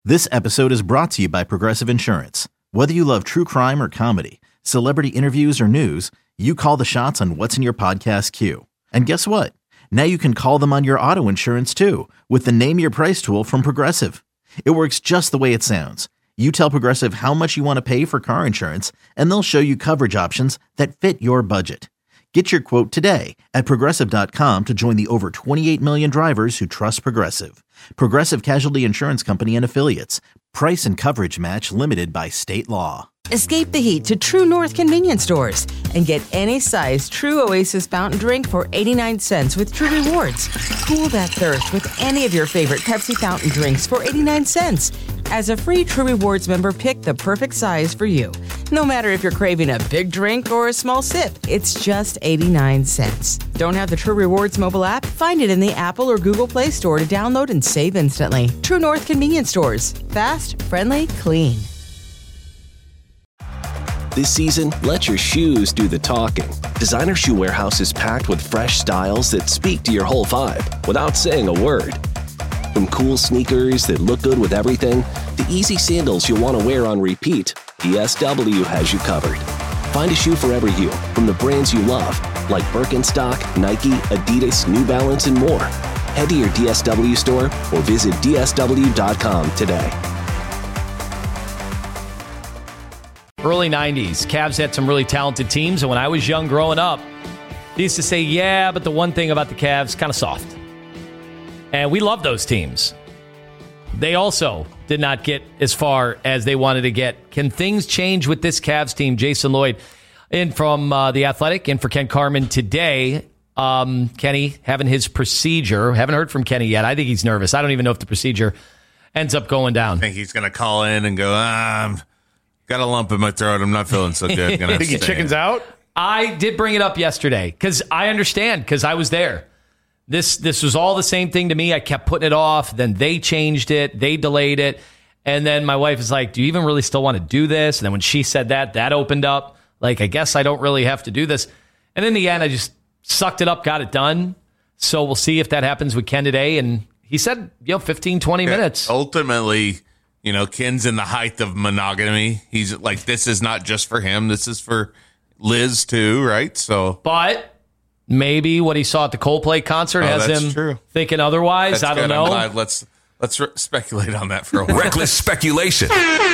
This episode is brought to you by Progressive Insurance. Whether you love true crime or comedy, celebrity interviews or news, you call the shots on what's in your podcast queue. And guess what? Now you can call them on your auto insurance too with the Name Your Price tool from Progressive. It works just the way it sounds. You tell Progressive how much you want to pay for car insurance, and they'll show you coverage options that fit your budget. Get your quote today at Progressive.com to join the over 28 million drivers who trust Progressive. Progressive Casualty Insurance Company and Affiliates. Price and coverage match limited by state law. Escape the heat to True North convenience stores and get any size True Oasis fountain drink for 89 cents with True Rewards. Cool that thirst with any of your favorite Pepsi fountain drinks for 89 cents. As a free True Rewards member, pick the perfect size for you. No matter if you're craving a big drink or a small sip, it's just 89 cents. Don't have the True Rewards mobile app? Find it in the Apple or Google Play Store to download and save instantly. True North convenience stores. Fast, friendly, clean. This season, let your shoes do the talking. Designer Shoe Warehouse is packed with fresh styles that speak to your whole vibe without saying a word. From cool sneakers that look good with everything, to easy sandals you'll want to wear on repeat, DSW has you covered. Find a shoe for every you, from the brands you love, like Birkenstock, Nike, Adidas, New Balance, and more. Head to your DSW store or visit DSW.com today. Early 90s, Cavs had some really talented teams, and when I was young growing up, they used to say, yeah, but the one thing about the Cavs, kind of soft. And we love those teams. They also did not get as far as they wanted to get. Can things change with this Cavs team? Jason Lloyd in from The Athletic, and for Ken Carman today. Kenny having his procedure. Haven't heard from Kenny yet. I think he's nervous. I don't even know if the procedure ends up going down. I think he's going to call in and go, got a lump in my throat. I'm not feeling so good. Think he chickens out? I did bring it up yesterday because I understand, because I was there. This was all the same thing to me. I kept putting it off. Then they changed it. They delayed it. And then my wife is like, do you even really still want to do this? And then when she said that opened up. Like, I guess I don't really have to do this. And in the end, I just sucked it up, got it done. So we'll see if that happens with Ken today. And he said, 15, 20 minutes. Ultimately, Ken's in the height of monogamy. He's like, this is not just for him. This is for Liz too, right? So, but maybe what he saw at the Coldplay concert has him thinking otherwise. I don't know. I'm glad. Let's speculate on that for a while. Reckless speculation.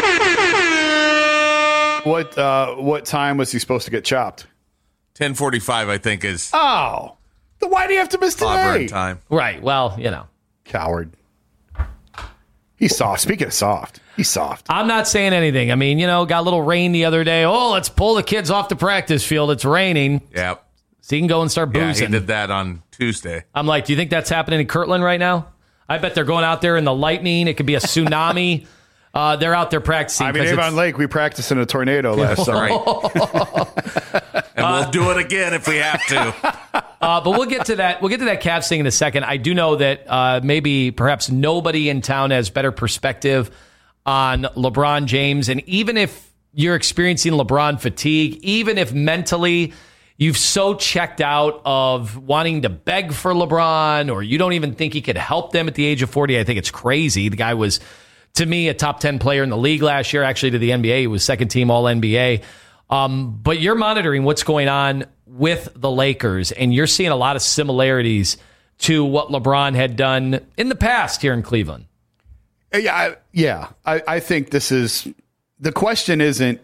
What time was he supposed to get chopped? 10:45, I think is. Oh, then why do you have to miss today? Time. Right. Well, coward. He's soft. Speaking of soft, he's soft. I'm not saying anything. I mean, got a little rain the other day. Oh, let's pull the kids off the practice field. It's raining. Yep. So you can go and start boozing. Yeah, he did that on Tuesday. I'm like, do you think that's happening in Kirtland right now? I bet they're going out there in the lightning. It could be a tsunami. They're out there practicing. I mean, Avon Lake, we practiced in a tornado last summer. And we'll do it again if we have to. But we'll get to that. We'll get to that Cavs thing in a second. I do know that maybe perhaps nobody in town has better perspective on LeBron James. And even if you're experiencing LeBron fatigue, even if mentally you've so checked out of wanting to beg for LeBron, or you don't even think he could help them at the age of 40, I think it's crazy. The guy was, to me, a top 10 player in the league last year. Actually, to the NBA, he was second team All-NBA. But you're monitoring what's going on with the Lakers, and you're seeing a lot of similarities to what LeBron had done in the past here in Cleveland. Yeah. I think this is, the question isn't,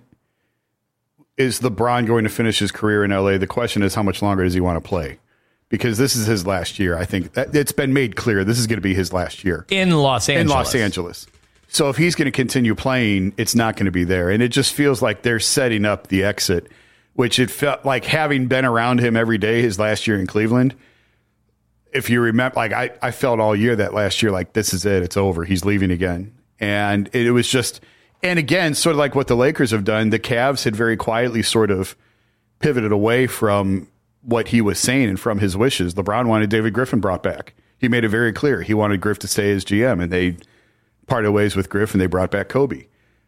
is LeBron going to finish his career in LA? The question is, how much longer does he want to play? Because this is his last year. I think it's been made clear this is going to be his last year in Los Angeles. So if he's going to continue playing, it's not going to be there. And it just feels like they're setting up the exit, which it felt like, having been around him every day his last year in Cleveland. If you remember, like I felt all year that last year, like, this is it. It's over. He's leaving again. And it was just, and again, sort of like what the Lakers have done, the Cavs had very quietly sort of pivoted away from what he was saying and from his wishes. LeBron wanted David Griffin brought back. He made it very clear. He wanted Griff to stay as GM, and they parted ways with Griff, and they brought back Kobe.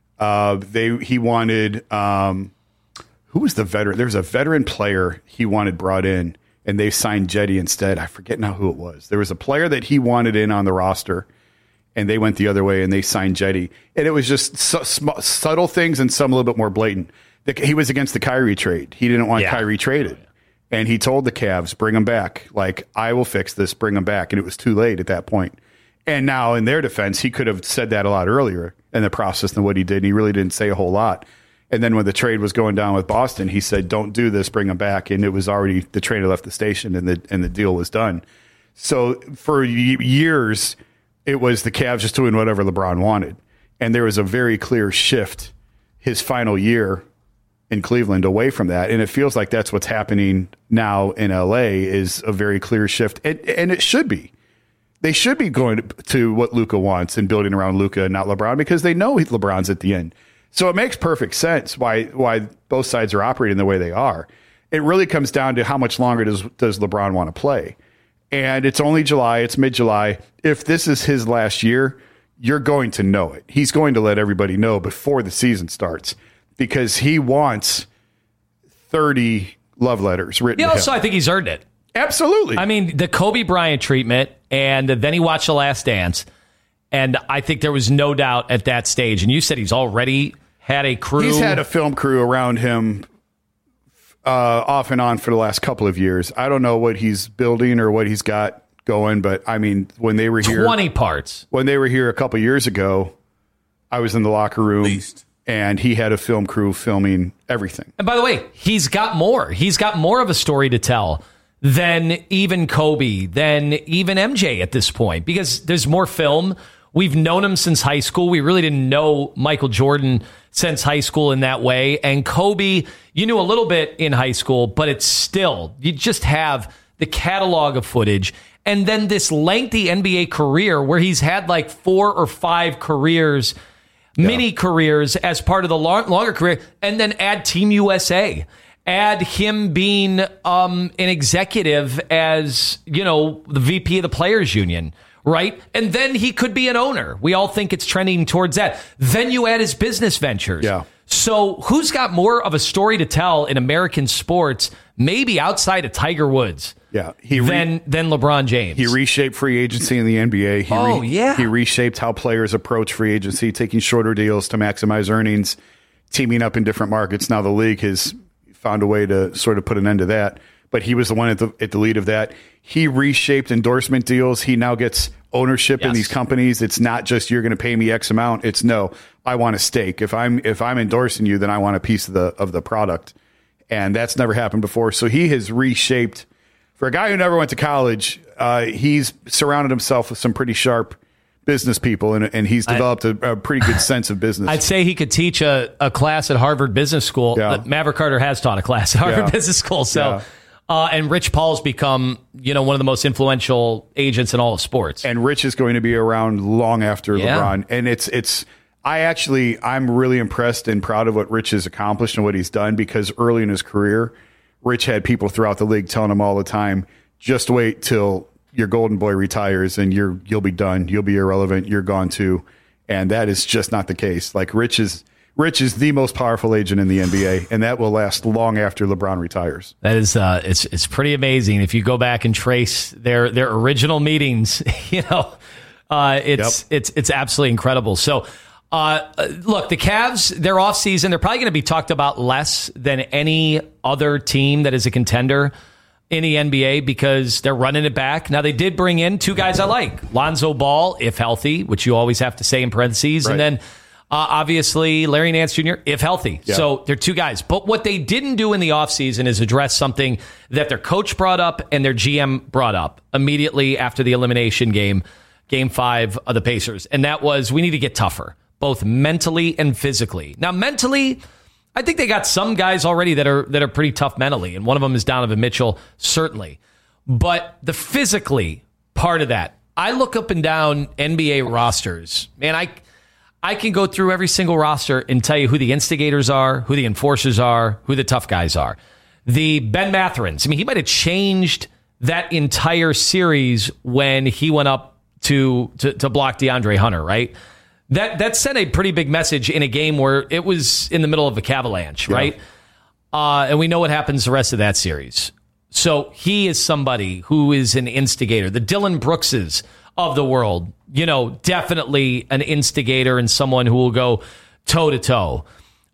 He wanted, who was the veteran? There was a veteran player he wanted brought in, and they signed Jetty instead. I forget now who it was. There was a player that he wanted in on the roster, and they went the other way and they signed Jetty. And it was just subtle things and some a little bit more blatant. He was against the Kyrie trade. He didn't want Kyrie traded. And he told the Cavs, bring him back. Like, I will fix this, bring him back. And it was too late at that point. And now, in their defense, he could have said that a lot earlier in the process than what he did. And he really didn't say a whole lot. And then when the trade was going down with Boston, he said, don't do this, bring him back. And it was already, the train had left the station and the deal was done. So for years, it was the Cavs just doing whatever LeBron wanted. And there was a very clear shift his final year in Cleveland away from that. And it feels like that's what's happening now in LA, is a very clear shift. And it should be. They should be going to what Luka wants and building around Luka and not LeBron, because they know LeBron's at the end. So it makes perfect sense why both sides are operating the way they are. It really comes down to how much longer does LeBron want to play. And it's only July. It's mid-July. If this is his last year, you're going to know it. He's going to let everybody know before the season starts, because he wants 30 love letters written to him. Also, I think he's earned it. Absolutely. I mean, the Kobe Bryant treatment, and then he watched The Last Dance, and I think there was no doubt at that stage. And you said he's already had a crew. He's had a film crew around him off and on for the last couple of years. I don't know what he's building or what he's got going, but I mean, when they were here, 20 parts. When they were here a couple of years ago, I was in the locker room. And he had a film crew filming everything. And by the way, he's got more. He's got more of a story to tell than even Kobe, than even MJ at this point, because there's more film. We've known him since high school. We really didn't know Michael Jordan since high school in that way. And Kobe, you knew a little bit in high school, but it's still, you just have the catalog of footage. And then this lengthy NBA career where he's had like 4 or 5 careers, mini careers as part of the longer career, and then add Team USA, add him being an executive as, you know, the VP of the Players Union, right? And then he could be an owner. We all think it's trending towards that. Then you add his business ventures. Yeah. So who's got more of a story to tell in American sports, maybe outside of Tiger Woods? Yeah, than LeBron James. He reshaped free agency in the NBA. He reshaped how players approach free agency, taking shorter deals to maximize earnings, teaming up in different markets. Now the league has found a way to sort of put an end to that, but he was the one at the lead of that. He reshaped endorsement deals. He now gets ownership in these companies. It's not just you're going to pay me X amount. It's no, I want a stake. If I'm endorsing you, then I want a piece of the product, and that's never happened before. So he has reshaped. For a guy who never went to college, he's surrounded himself with some pretty sharp business people, and he's developed a pretty good sense of business. I'd say he could teach a class at Harvard Business School. Yeah. Maverick Carter has taught a class at Harvard Business School. So, and Rich Paul's become, you know, one of the most influential agents in all of sports. And Rich is going to be around long after LeBron. And I'm really impressed and proud of what Rich has accomplished and what he's done, because early in his career, Rich had people throughout the league telling him all the time, just wait till your golden boy retires and you'll be done. You'll be irrelevant. You're gone too. And that is just not the case. Like Rich is the most powerful agent in the NBA, and that will last long after LeBron retires. That is, it's pretty amazing. If you go back and trace their original meetings, you know, it's absolutely incredible. So, look, the Cavs, their offseason, they're probably going to be talked about less than any other team that is a contender in the NBA, because they're running it back. Now, they did bring in 2 guys I like. Lonzo Ball, if healthy, which you always have to say in parentheses. Right. And then, obviously, Larry Nance Jr., if healthy. Yeah. So they're 2 guys. But what they didn't do in the offseason is address something that their coach brought up and their GM brought up immediately after the elimination game 5 of the Pacers. And that was, we need to get tougher, both mentally and physically. Now, mentally, I think they got some guys already that are pretty tough mentally, and one of them is Donovan Mitchell, certainly. But the physically part of that, I look up and down NBA rosters. Man, I can go through every single roster and tell you who the instigators are, who the enforcers are, who the tough guys are. The Ben Matherins, I mean, he might have changed that entire series when he went up to block DeAndre Hunter, right? That sent a pretty big message in a game where it was in the middle of a avalanche, right? And we know what happens the rest of that series. So he is somebody who is an instigator. The Dylan Brookses of the world, definitely an instigator and someone who will go toe to toe.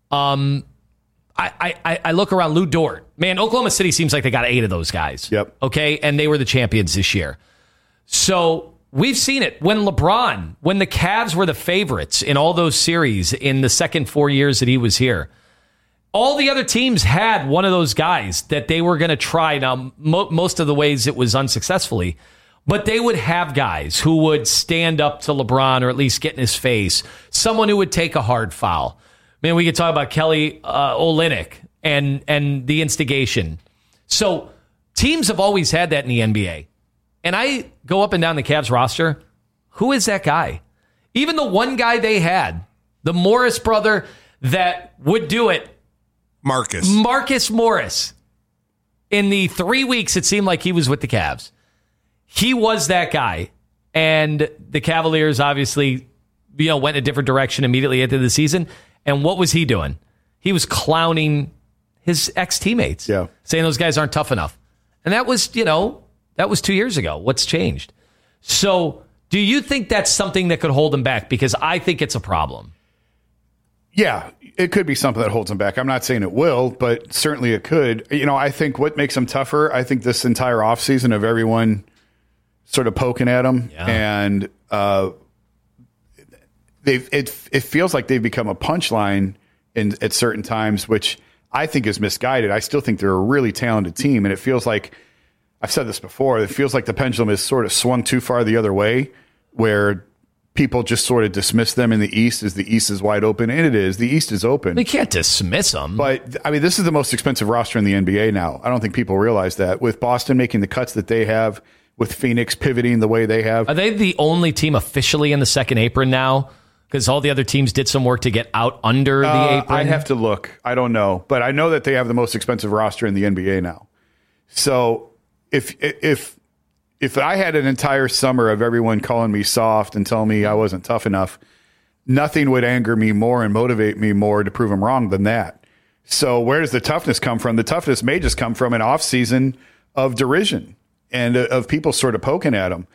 I look around Lou Dort. Man, Oklahoma City seems like they got 8 of those guys. Yep. Okay, and they were the champions this year. So we've seen it. When the Cavs were the favorites in all those series in the second 4 years that he was here, all the other teams had one of those guys that they were going to try. Now, most of the ways it was unsuccessfully, but they would have guys who would stand up to LeBron or at least get in his face, someone who would take a hard foul. Man, we could talk about Kelly Olynyk and the instigation. So teams have always had that in the NBA. And I go up and down the Cavs roster. Who is that guy? Even the one guy they had, the Morris brother that would do it. Marcus Morris. In the 3 weeks it seemed like he was with the Cavs. He was that guy. And the Cavaliers obviously, went in a different direction immediately at the end of the season. And what was he doing? He was clowning his ex-teammates, saying those guys aren't tough enough. And that was, that was 2 years ago. What's changed? So do you think that's something that could hold him back? Because I think it's a problem. Yeah, it could be something that holds him back. I'm not saying it will, but certainly it could. I think what makes him tougher, I think this entire offseason of everyone sort of poking at him and it feels like they've become a punchline at certain times, which I think is misguided. I still think they're a really talented team, and it feels like, I've said this before, it feels like the pendulum has sort of swung too far the other way, where people just sort of dismiss them in the East as the East is wide open, and it is. The East is open. We can't dismiss them. But, this is the most expensive roster in the NBA now. I don't think people realize that. With Boston making the cuts that they have, with Phoenix pivoting the way they have. Are they the only team officially in the second apron now? Because all the other teams did some work to get out under the apron? I'd have to look. I don't know. But I know that they have the most expensive roster in the NBA now. So if I had an entire summer of everyone calling me soft and telling me I wasn't tough enough, nothing would anger me more and motivate me more to prove them wrong than that. So where does the toughness come from? The toughness may just come from an offseason of derision and of people sort of poking at them.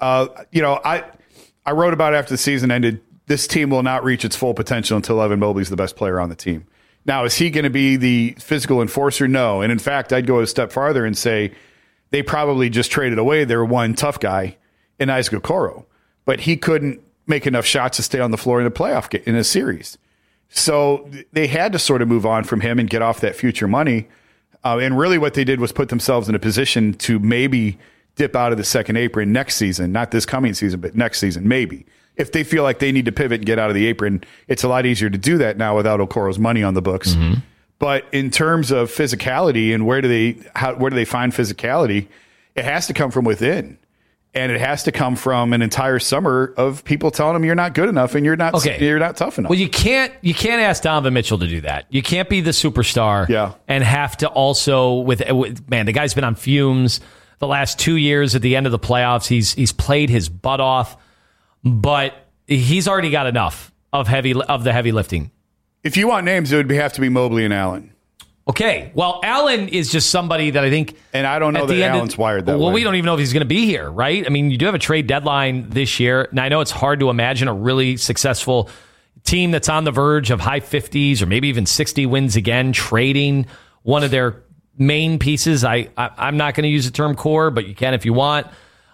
I wrote about after the season ended, this team will not reach its full potential until Evan Mobley's the best player on the team. Now, is he going to be the physical enforcer? No. And in fact, I'd go a step farther and say they probably just traded away their one tough guy in Isaac Okoro, but he couldn't make enough shots to stay on the floor in a playoff in a series. So they had to sort of move on from him and get off that future money. And really what they did was put themselves in a position to maybe dip out of the second apron next season, not this coming season, but next season, maybe. If they feel like they need to pivot and get out of the apron, it's a lot easier to do that now without Okoro's money on the books. Mm-hmm. But in terms of physicality and where do they find physicality, it has to come from within. And it has to come from an entire summer of people telling them you're not good enough and you're not tough enough. Well, you can't ask Donovan Mitchell to do that. You can't be the superstar and have to also with the guy's been on fumes the last 2 years at the end of the playoffs. He's played his butt off. But he's already got enough of the heavy lifting. If you want names, it would have to be Mobley and Allen. Okay. Well, Allen is just somebody that I think... And I don't know that Allen's wired that way. Well, we don't even know if he's going to be here, right? I mean, you do have a trade deadline this year. And I know it's hard to imagine a really successful team that's on the verge of high 50s or maybe even 60 wins again, trading one of their main pieces. I'm not going to use the term core, but you can if you want.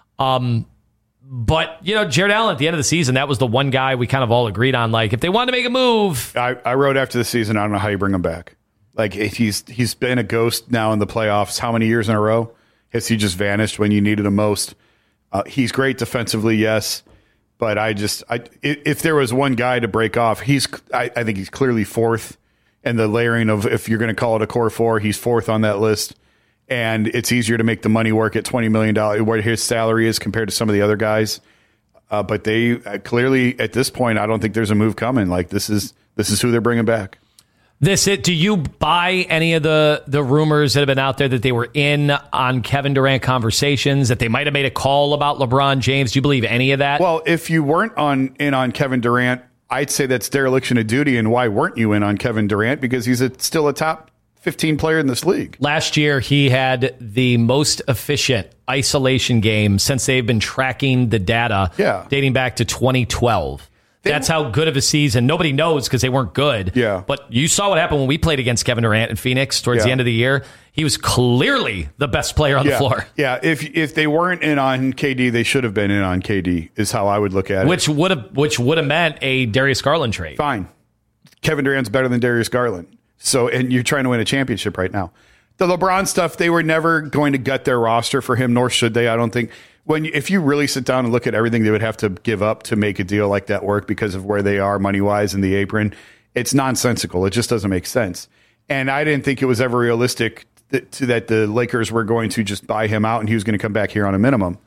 But, Jared Allen at the end of the season, that was the one guy we kind of all agreed on. Like, if they wanted to make a move. I wrote after the season, I don't know how you bring him back. Like, he's been a ghost now in the playoffs. How many years in a row? Has he just vanished when you needed him most? He's great defensively, yes. But if there was one guy to break off, I think he's clearly fourth. And the layering of, if you're going to call it a core four, he's fourth on that list. And it's easier to make the money work at $20 million, where his salary is compared to some of the other guys. But they clearly, at this point, I don't think there's a move coming. Like, this is who they're bringing back. Do you buy any of the rumors that have been out there that they were in on Kevin Durant conversations, that they might have made a call about LeBron James? Do you believe any of that? Well, if you weren't in on Kevin Durant, I'd say that's dereliction of duty. And why weren't you in on Kevin Durant? Because he's still a top 15 player in this league. Last year, he had the most efficient isolation game since they've been tracking the data dating back to 2012. That's how good of a season. Nobody knows because they weren't good. Yeah. But you saw what happened when we played against Kevin Durant in Phoenix towards the end of the year. He was clearly the best player on the floor. Yeah, if they weren't in on KD, they should have been in on KD, is how I would look at it. Which would have meant a Darius Garland trade. Fine. Kevin Durant's better than Darius Garland. So, and you're trying to win a championship right now. The LeBron stuff, they were never going to gut their roster for him, nor should they, I don't think. If you really sit down and look at everything they would have to give up to make a deal like that work because of where they are money-wise in the apron, it's nonsensical. It just doesn't make sense. And I didn't think it was ever realistic that the Lakers were going to just buy him out and he was going to come back here on a minimum.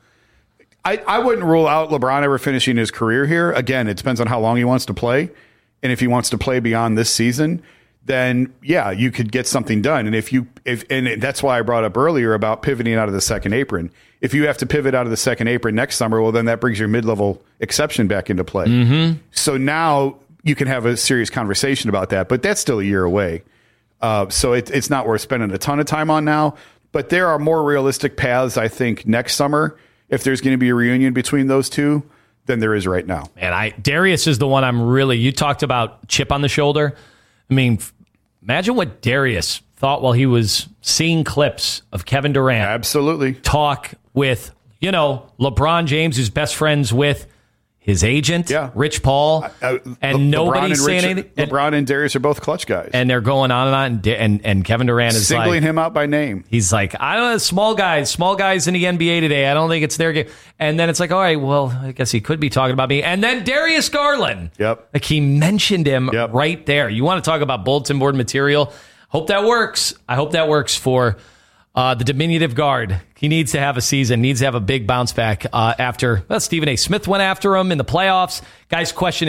I wouldn't rule out LeBron ever finishing his career here. Again, it depends on how long he wants to play. And if he wants to play beyond this season, then yeah, you could get something done. And and that's why I brought up earlier about pivoting out of the second apron. If you have to pivot out of the second apron next summer, well, then that brings your mid-level exception back into play. Mm-hmm. So now you can have a serious conversation about that, but that's still a year away. So it's not worth spending a ton of time on now. But there are more realistic paths, I think, next summer, if there's going to be a reunion between those two, than there is right now. And Darius is the one you talked about chip on the shoulder. I mean, imagine what Darius thought while he was seeing clips of Kevin Durant. Absolutely. Talk with, LeBron James, who's best friends with his agent, Rich Paul, and nobody saying anything. LeBron and Darius are both clutch guys. And they're going on and on, and Kevin Durant is singling him out by name. He's like, I don't know, small guys in the NBA today. I don't think it's their game. And then it's like, all right, well, I guess he could be talking about me. And then Darius Garland. Yep. Like he mentioned him right there. You want to talk about bulletin board material? Hope that works. I hope that works for the diminutive guard. He needs to have a season, needs to have a big bounce back after Stephen A. Smith went after him in the playoffs. Guys question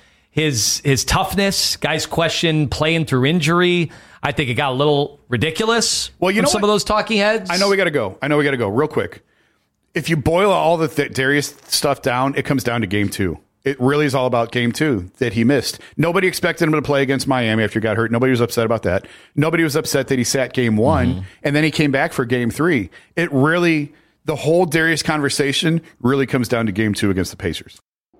his toughness. Guys question playing through injury. I think it got a little ridiculous from some of those talking heads. I know we got to go real quick. If you boil all the Darius stuff down, it comes down to game 2. It really is all about game 2 that he missed. Nobody expected him to play against Miami after he got hurt. Nobody was upset about that. Nobody was upset that he sat game 1 and then he came back for game 3. The whole Darius conversation really comes down to game 2 against the Pacers.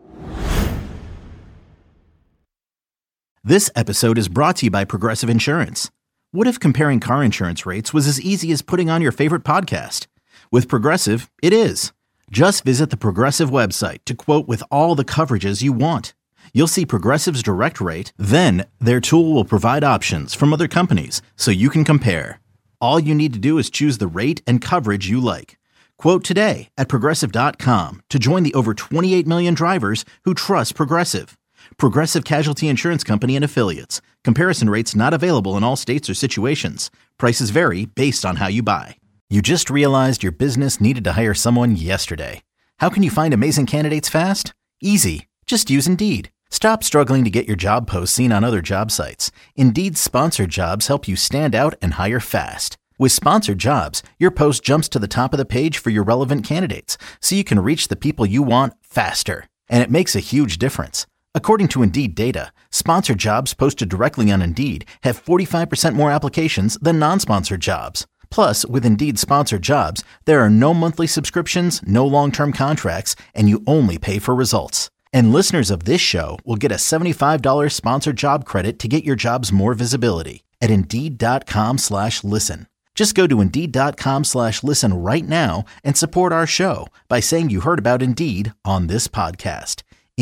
This episode is brought to you by Progressive Insurance. What if comparing car insurance rates was as easy as putting on your favorite podcast? With Progressive, it is. Just visit the Progressive website to quote with all the coverages you want. You'll see Progressive's direct rate, then their tool will provide options from other companies so you can compare. All you need to do is choose the rate and coverage you like. Quote today at Progressive.com to join the over 28 million drivers who trust Progressive. Progressive Casualty Insurance Company and Affiliates. Comparison rates not available in all states or situations. Prices vary based on how you buy. You just realized your business needed to hire someone yesterday. How can you find amazing candidates fast? Easy. Just use Indeed. Stop struggling to get your job posts seen on other job sites. Indeed's sponsored jobs help you stand out and hire fast. With sponsored jobs, your post jumps to the top of the page for your relevant candidates, so you can reach the people you want faster. And it makes a huge difference. According to Indeed data, sponsored jobs posted directly on Indeed have 45% more applications than non-sponsored jobs. Plus, with Indeed sponsored jobs, there are no monthly subscriptions, no long-term contracts, and you only pay for results. And listeners of this show will get a $75 sponsored job credit to get your jobs more visibility at Indeed.com/listen. Just go to Indeed.com/listen right now and support our show by saying you heard about Indeed on this podcast.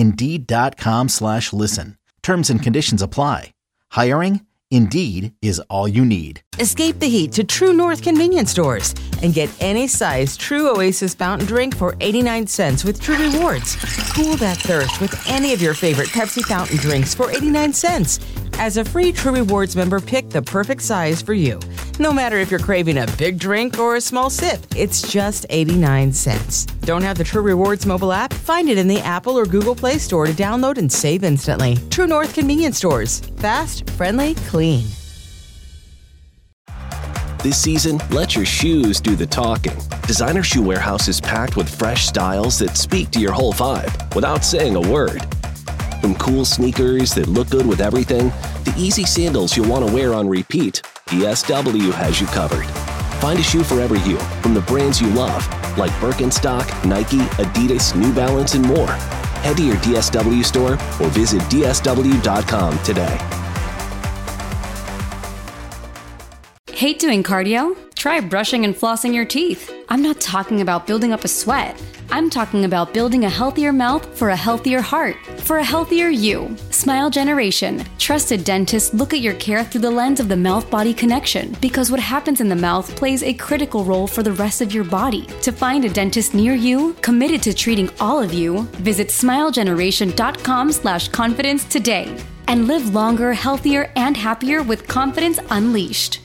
Indeed.com/listen. Terms and conditions apply. Hiring? Indeed is all you need. Escape the heat to True North convenience stores and get any size True Oasis fountain drink for 89 cents with True Rewards. Cool that thirst with any of your favorite Pepsi fountain drinks for 89 cents. As a free True Rewards member, pick the perfect size for you. No matter if you're craving a big drink or a small sip, it's just 89 cents. Don't have the True Rewards mobile app? Find it in the Apple or Google Play Store to download and save instantly. True North convenience stores. Fast, friendly, clean. This season, let your shoes do the talking. Designer Shoe Warehouse is packed with fresh styles that speak to your whole vibe without saying a word. From cool sneakers that look good with everything, to easy sandals you'll want to wear on repeat, DSW has you covered. Find a shoe for every you, from the brands you love, like Birkenstock, Nike, Adidas, New Balance, and more. Head to your DSW store or visit DSW.com today. Hate doing cardio? Try brushing and flossing your teeth. I'm not talking about building up a sweat. I'm talking about building a healthier mouth for a healthier heart, for a healthier you. Smile Generation. Trusted dentists look at your care through the lens of the mouth-body connection, because what happens in the mouth plays a critical role for the rest of your body. To find a dentist near you, committed to treating all of you, visit smilegeneration.com/confidence today. And live longer, healthier, and happier with confidence unleashed.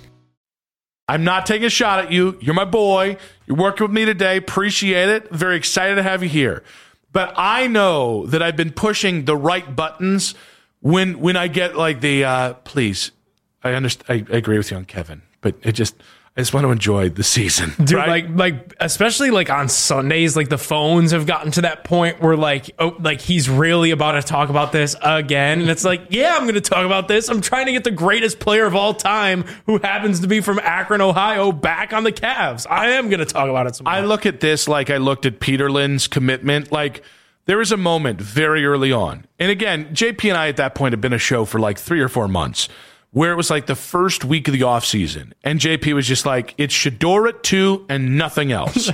I'm not taking a shot at you. You're my boy. You're working with me today. Appreciate it. Very excited to have you here. But I know that I've been pushing the right buttons when I get like the please. I understand. I agree with you on Kevin, but I just want to enjoy the season, dude. Right? Like especially like on Sundays, like the phones have gotten to that point where like he's really about to talk about this again, and it's like, yeah, I'm going to talk about this. I'm trying to get the greatest player of all time, who happens to be from Akron, Ohio, back on the Cavs. I am going to talk about it some more. I look at this like I looked at Peterlin's commitment. Like, there was a moment very early on, and again, JP and I at that point had been a show for like 3 or 4 months, where it was like the first week of the offseason, and JP was just like, it's Shedeur at 2 and nothing else.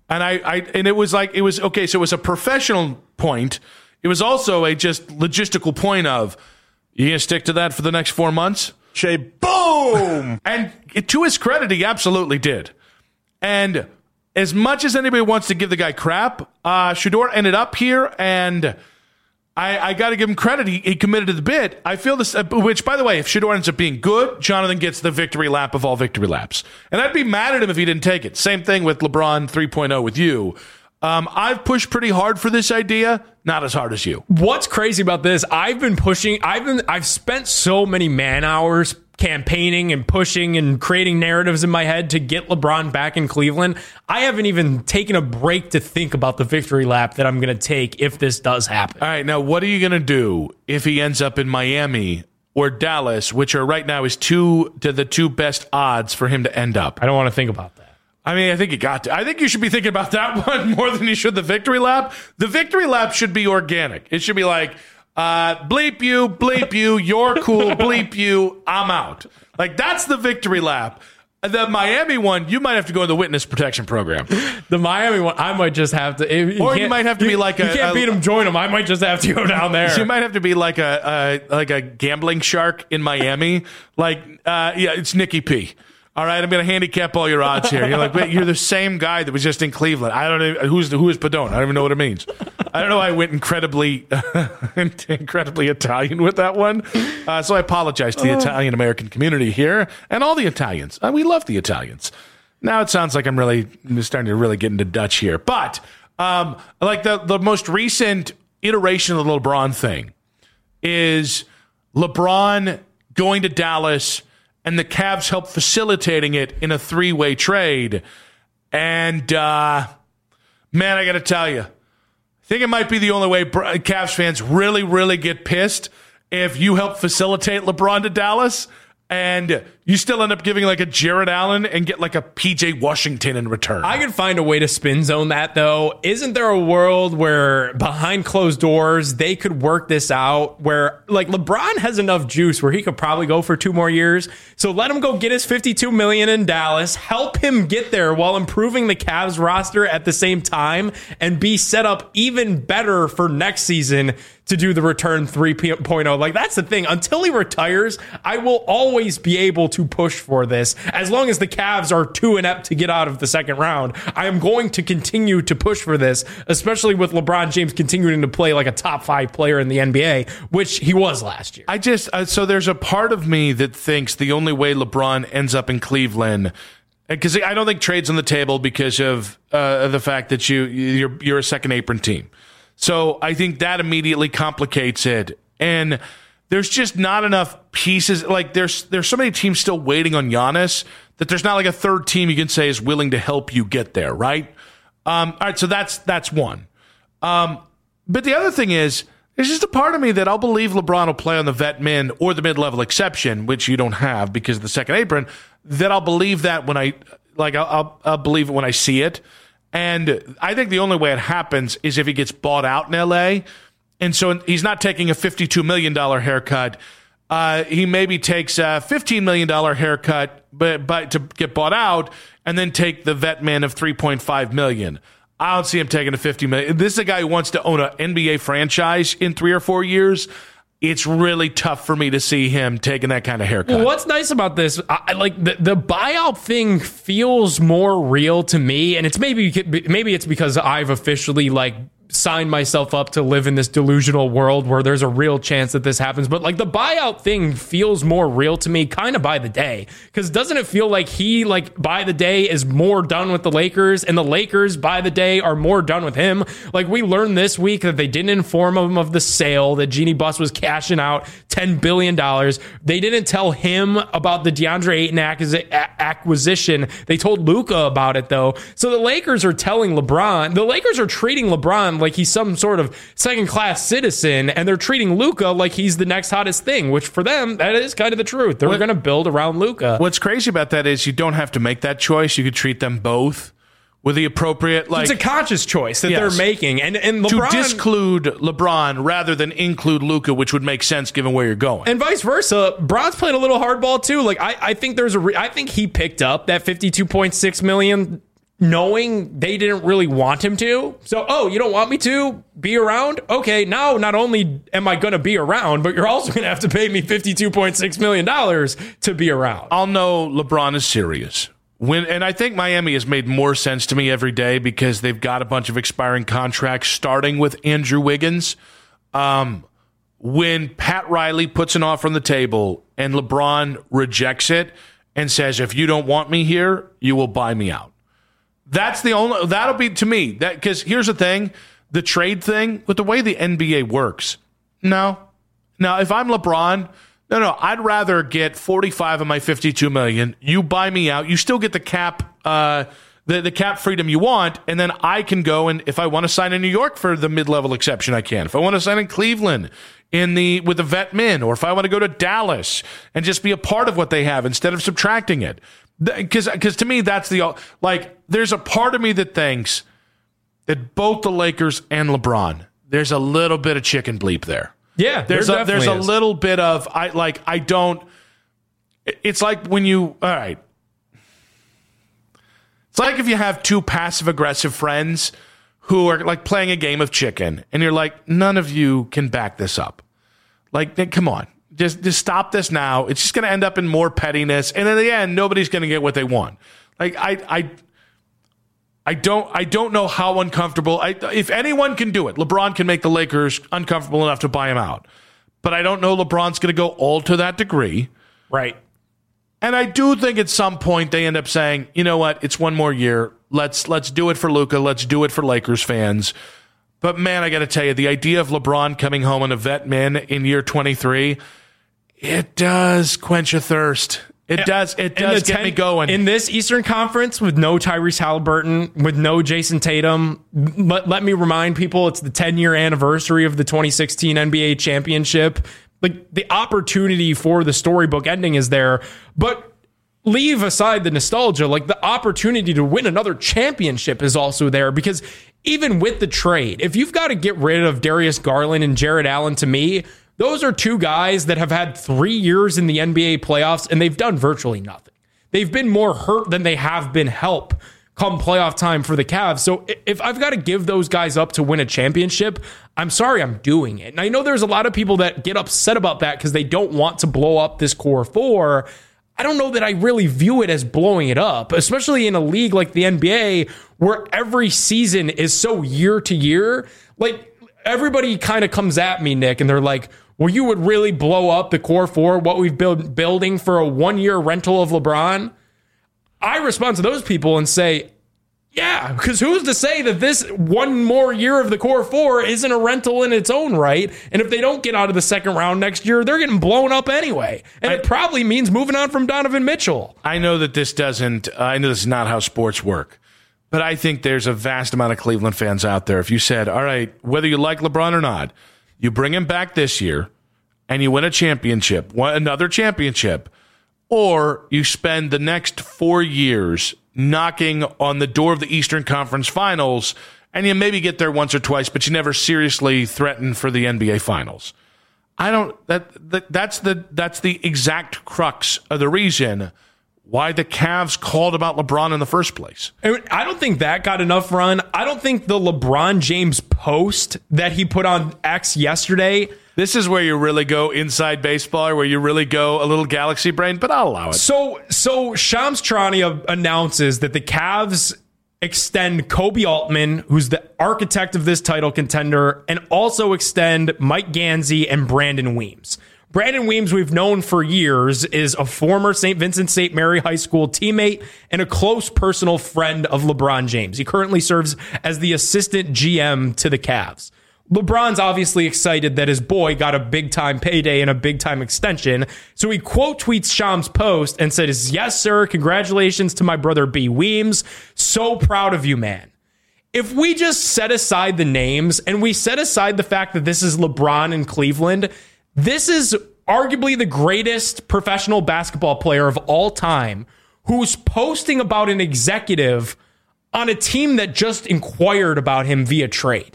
and it was like, it was okay. So it was a professional point. It was also a just logistical point of, you gonna stick to that for the next 4 months? Shea, boom! And to his credit, he absolutely did. And as much as anybody wants to give the guy crap, Shedeur ended up here, and I got to give him credit. He committed to the bit. I feel this, which, by the way, if Shedeur ends up being good, Jonathan gets the victory lap of all victory laps. And I'd be mad at him if he didn't take it. Same thing with LeBron 3.0 with you. I've pushed pretty hard for this idea, not as hard as you. What's crazy about this, I've spent so many man hours campaigning and pushing and creating narratives in my head to get LeBron back in Cleveland. I haven't even taken a break to think about the victory lap that I'm going to take if this does happen. All right, now what are you going to do if he ends up in Miami or Dallas, which are right now is the two best odds for him to end up? I don't want to think about that. I mean, I think you got to. I think you should be thinking about that one more than you should the victory lap. The victory lap should be organic. It should be like, bleep you, you're cool, bleep you, I'm out. Like, that's the victory lap. The Miami one, you might have to go in the witness protection program. The Miami one, I might just have to. Or you might have to be like you can't beat him, join him. I might just have to go down there. You might have to be like a gambling shark in Miami. Like, it's Nicky P. All right, I'm going to handicap all your odds here. You're like, wait, you're the same guy that was just in Cleveland. I don't know who is Padone. I don't even know what it means. I don't know. I went incredibly Italian with that one. So I apologize to the Italian American community here and all the Italians. We love the Italians. Now it sounds like I'm starting to really get into Dutch here. But like the most recent iteration of the LeBron thing is LeBron going to Dallas, and the Cavs helped facilitating it in a 3-way trade. And, man, I got to tell you, I think it might be the only way Cavs fans really, really get pissed if you help facilitate LeBron to Dallas and you still end up giving like a Jared Allen and get like a PJ Washington in return. I could find a way to spin zone that, though. Isn't there a world where behind closed doors they could work this out where like LeBron has enough juice where he could probably go for 2 more years? So let him go get his $52 million in Dallas, help him get there while improving the Cavs roster at the same time, and be set up even better for next season to do the return 3.0. Like, that's the thing. Until he retires, I will always be able to push for this. As long as the Cavs are too inept to get out of the second round, I am going to continue to push for this, especially with LeBron James continuing to play like a top 5 player in the NBA, which he was last year. I just, so there's a part of me that thinks the only way LeBron ends up in Cleveland, because I don't think trade's on the table because of the fact that you're a second apron team. So I think that immediately complicates it. And there's just not enough pieces. Like there's so many teams still waiting on Giannis that there's not like a third team you can say is willing to help you get there, right? All right, so that's one. But the other thing is There's just a part of me that I'll believe LeBron will play on the vet min or the mid-level exception, which you don't have because of the second apron, that I'll believe that when I'll believe it when I see it. And I think the only way it happens is if he gets bought out in LA. And so he's not taking a $52 million haircut. He maybe takes a $15 million haircut but to get bought out and then take the vet min of $3.5 million. I don't see him taking a $50 million. This is a guy who wants to own an NBA franchise in 3 or 4 years. It's really tough for me to see him taking that kind of haircut. Well, what's nice about this, I like the buyout thing feels more real to me, and it's maybe it's because I've officially signed myself up to live in this delusional world where there's a real chance that this happens. But the buyout thing feels more real to me kind of by the day, because doesn't it feel like he by the day is more done with the Lakers and the Lakers by the day are more done with him? We learned this week that they didn't inform him of the sale, that Jeannie Buss was cashing out $10 billion. They didn't tell him about the DeAndre Ayton acquisition. They told Luka about it though. So the Lakers are telling LeBron, the Lakers are treating LeBron like he's some sort of second-class citizen, and they're treating Luka like he's the next hottest thing, which for them, that is kind of the truth. They're going to build around Luka. What's crazy about that is you don't have to make that choice. You could treat them both with the appropriate... it's a conscious choice that they're making. And LeBron... To disclude LeBron rather than include Luka, which would make sense given where you're going. And vice versa. Bron's playing a little hardball, too. I think I think he picked up that $52.6 million knowing they didn't really want him to. So, you don't want me to be around? Okay, now not only am I going to be around, but you're also going to have to pay me $52.6 million to be around. I'll know LeBron is serious. And I think Miami has made more sense to me every day because they've got a bunch of expiring contracts, starting with Andrew Wiggins. When Pat Riley puts an offer on the table and LeBron rejects it and says, if you don't want me here, you will buy me out. That'll be to me, that because here's the thing, the trade thing with the way the NBA works. No, if I'm LeBron, I'd rather get 45 of my 52 million. You buy me out. You still get the cap, the cap freedom you want, and then I can go and if I want to sign in New York for the mid-level exception, I can. If I want to sign in Cleveland with the vet min, or if I want to go to Dallas and just be a part of what they have instead of subtracting it. Because to me, that's there's a part of me that thinks that both the Lakers and LeBron, there's a little bit of chicken bleep there. Yeah, there's a little bit of I don't. It's like when you all right. It's like if you have two passive aggressive friends who are playing a game of chicken, and you're like, none of you can back this up. Come on. Just stop this now. It's just going to end up in more pettiness, and in the end, nobody's going to get what they want. I don't know how uncomfortable. If anyone can do it, LeBron can make the Lakers uncomfortable enough to buy him out. But I don't know LeBron's going to go all to that degree. Right. And I do think at some point they end up saying, you know what, it's one more year. Let's do it for Luka. Let's do it for Lakers fans. But man, I got to tell you, the idea of LeBron coming home on a vet min in year 23. It does quench a thirst. It does get me going. In this Eastern Conference with no Tyrese Halliburton, with no Jason Tatum, let me remind people it's the 10-year anniversary of the 2016 NBA championship. The opportunity for the storybook ending is there, but leave aside the nostalgia, the opportunity to win another championship is also there, because even with the trade, if you've got to get rid of Darius Garland and Jared Allen, to me, those are two guys that have had 3 years in the NBA playoffs, and they've done virtually nothing. They've been more hurt than they have been help come playoff time for the Cavs. So if I've got to give those guys up to win a championship, I'm sorry, I'm doing it. And I know there's a lot of people that get upset about that because they don't want to blow up this core four. I don't know that I really view it as blowing it up, especially in a league like the NBA where every season is so year to year. Everybody kind of comes at me, Nick, and they're like, well, you would really blow up the core four, what we've been building for a 1-year rental of LeBron? I respond to those people and say, yeah, because who's to say that this one more year of the core four isn't a rental in its own right? And if they don't get out of the second round next year, they're getting blown up anyway. And it probably means moving on from Donovan Mitchell. I know that this is not how sports work. But I think there's a vast amount of Cleveland fans out there. If you said, all right, whether you like LeBron or not, You bring him back this year, and you win a championship, another championship, or you spend the next 4 years knocking on the door of the Eastern Conference Finals, and you maybe get there once or twice, but you never seriously threaten for the NBA Finals. That's the exact crux of the reason why the Cavs called about LeBron in the first place. I don't think that got enough run. I don't think the LeBron James post that he put on X yesterday. This is where you really go inside baseball, or where you really go a little galaxy brain, but I'll allow it. So Shams Charania announces that the Cavs extend Kobe Altman, who's the architect of this title contender, and also extend Mike Gansey and Brandon Weems. Brandon Weems, we've known for years, is a former St. Vincent St. Mary High School teammate and a close personal friend of LeBron James. He currently serves as the assistant GM to the Cavs. LeBron's obviously excited that his boy got a big-time payday and a big-time extension, so he quote tweets Shams' post and says, "Yes, sir, congratulations to my brother B. Weems. So proud of you, man." If we just set aside the names and we set aside the fact that this is LeBron in Cleveland, this is arguably the greatest professional basketball player of all time who's posting about an executive on a team that just inquired about him via trade.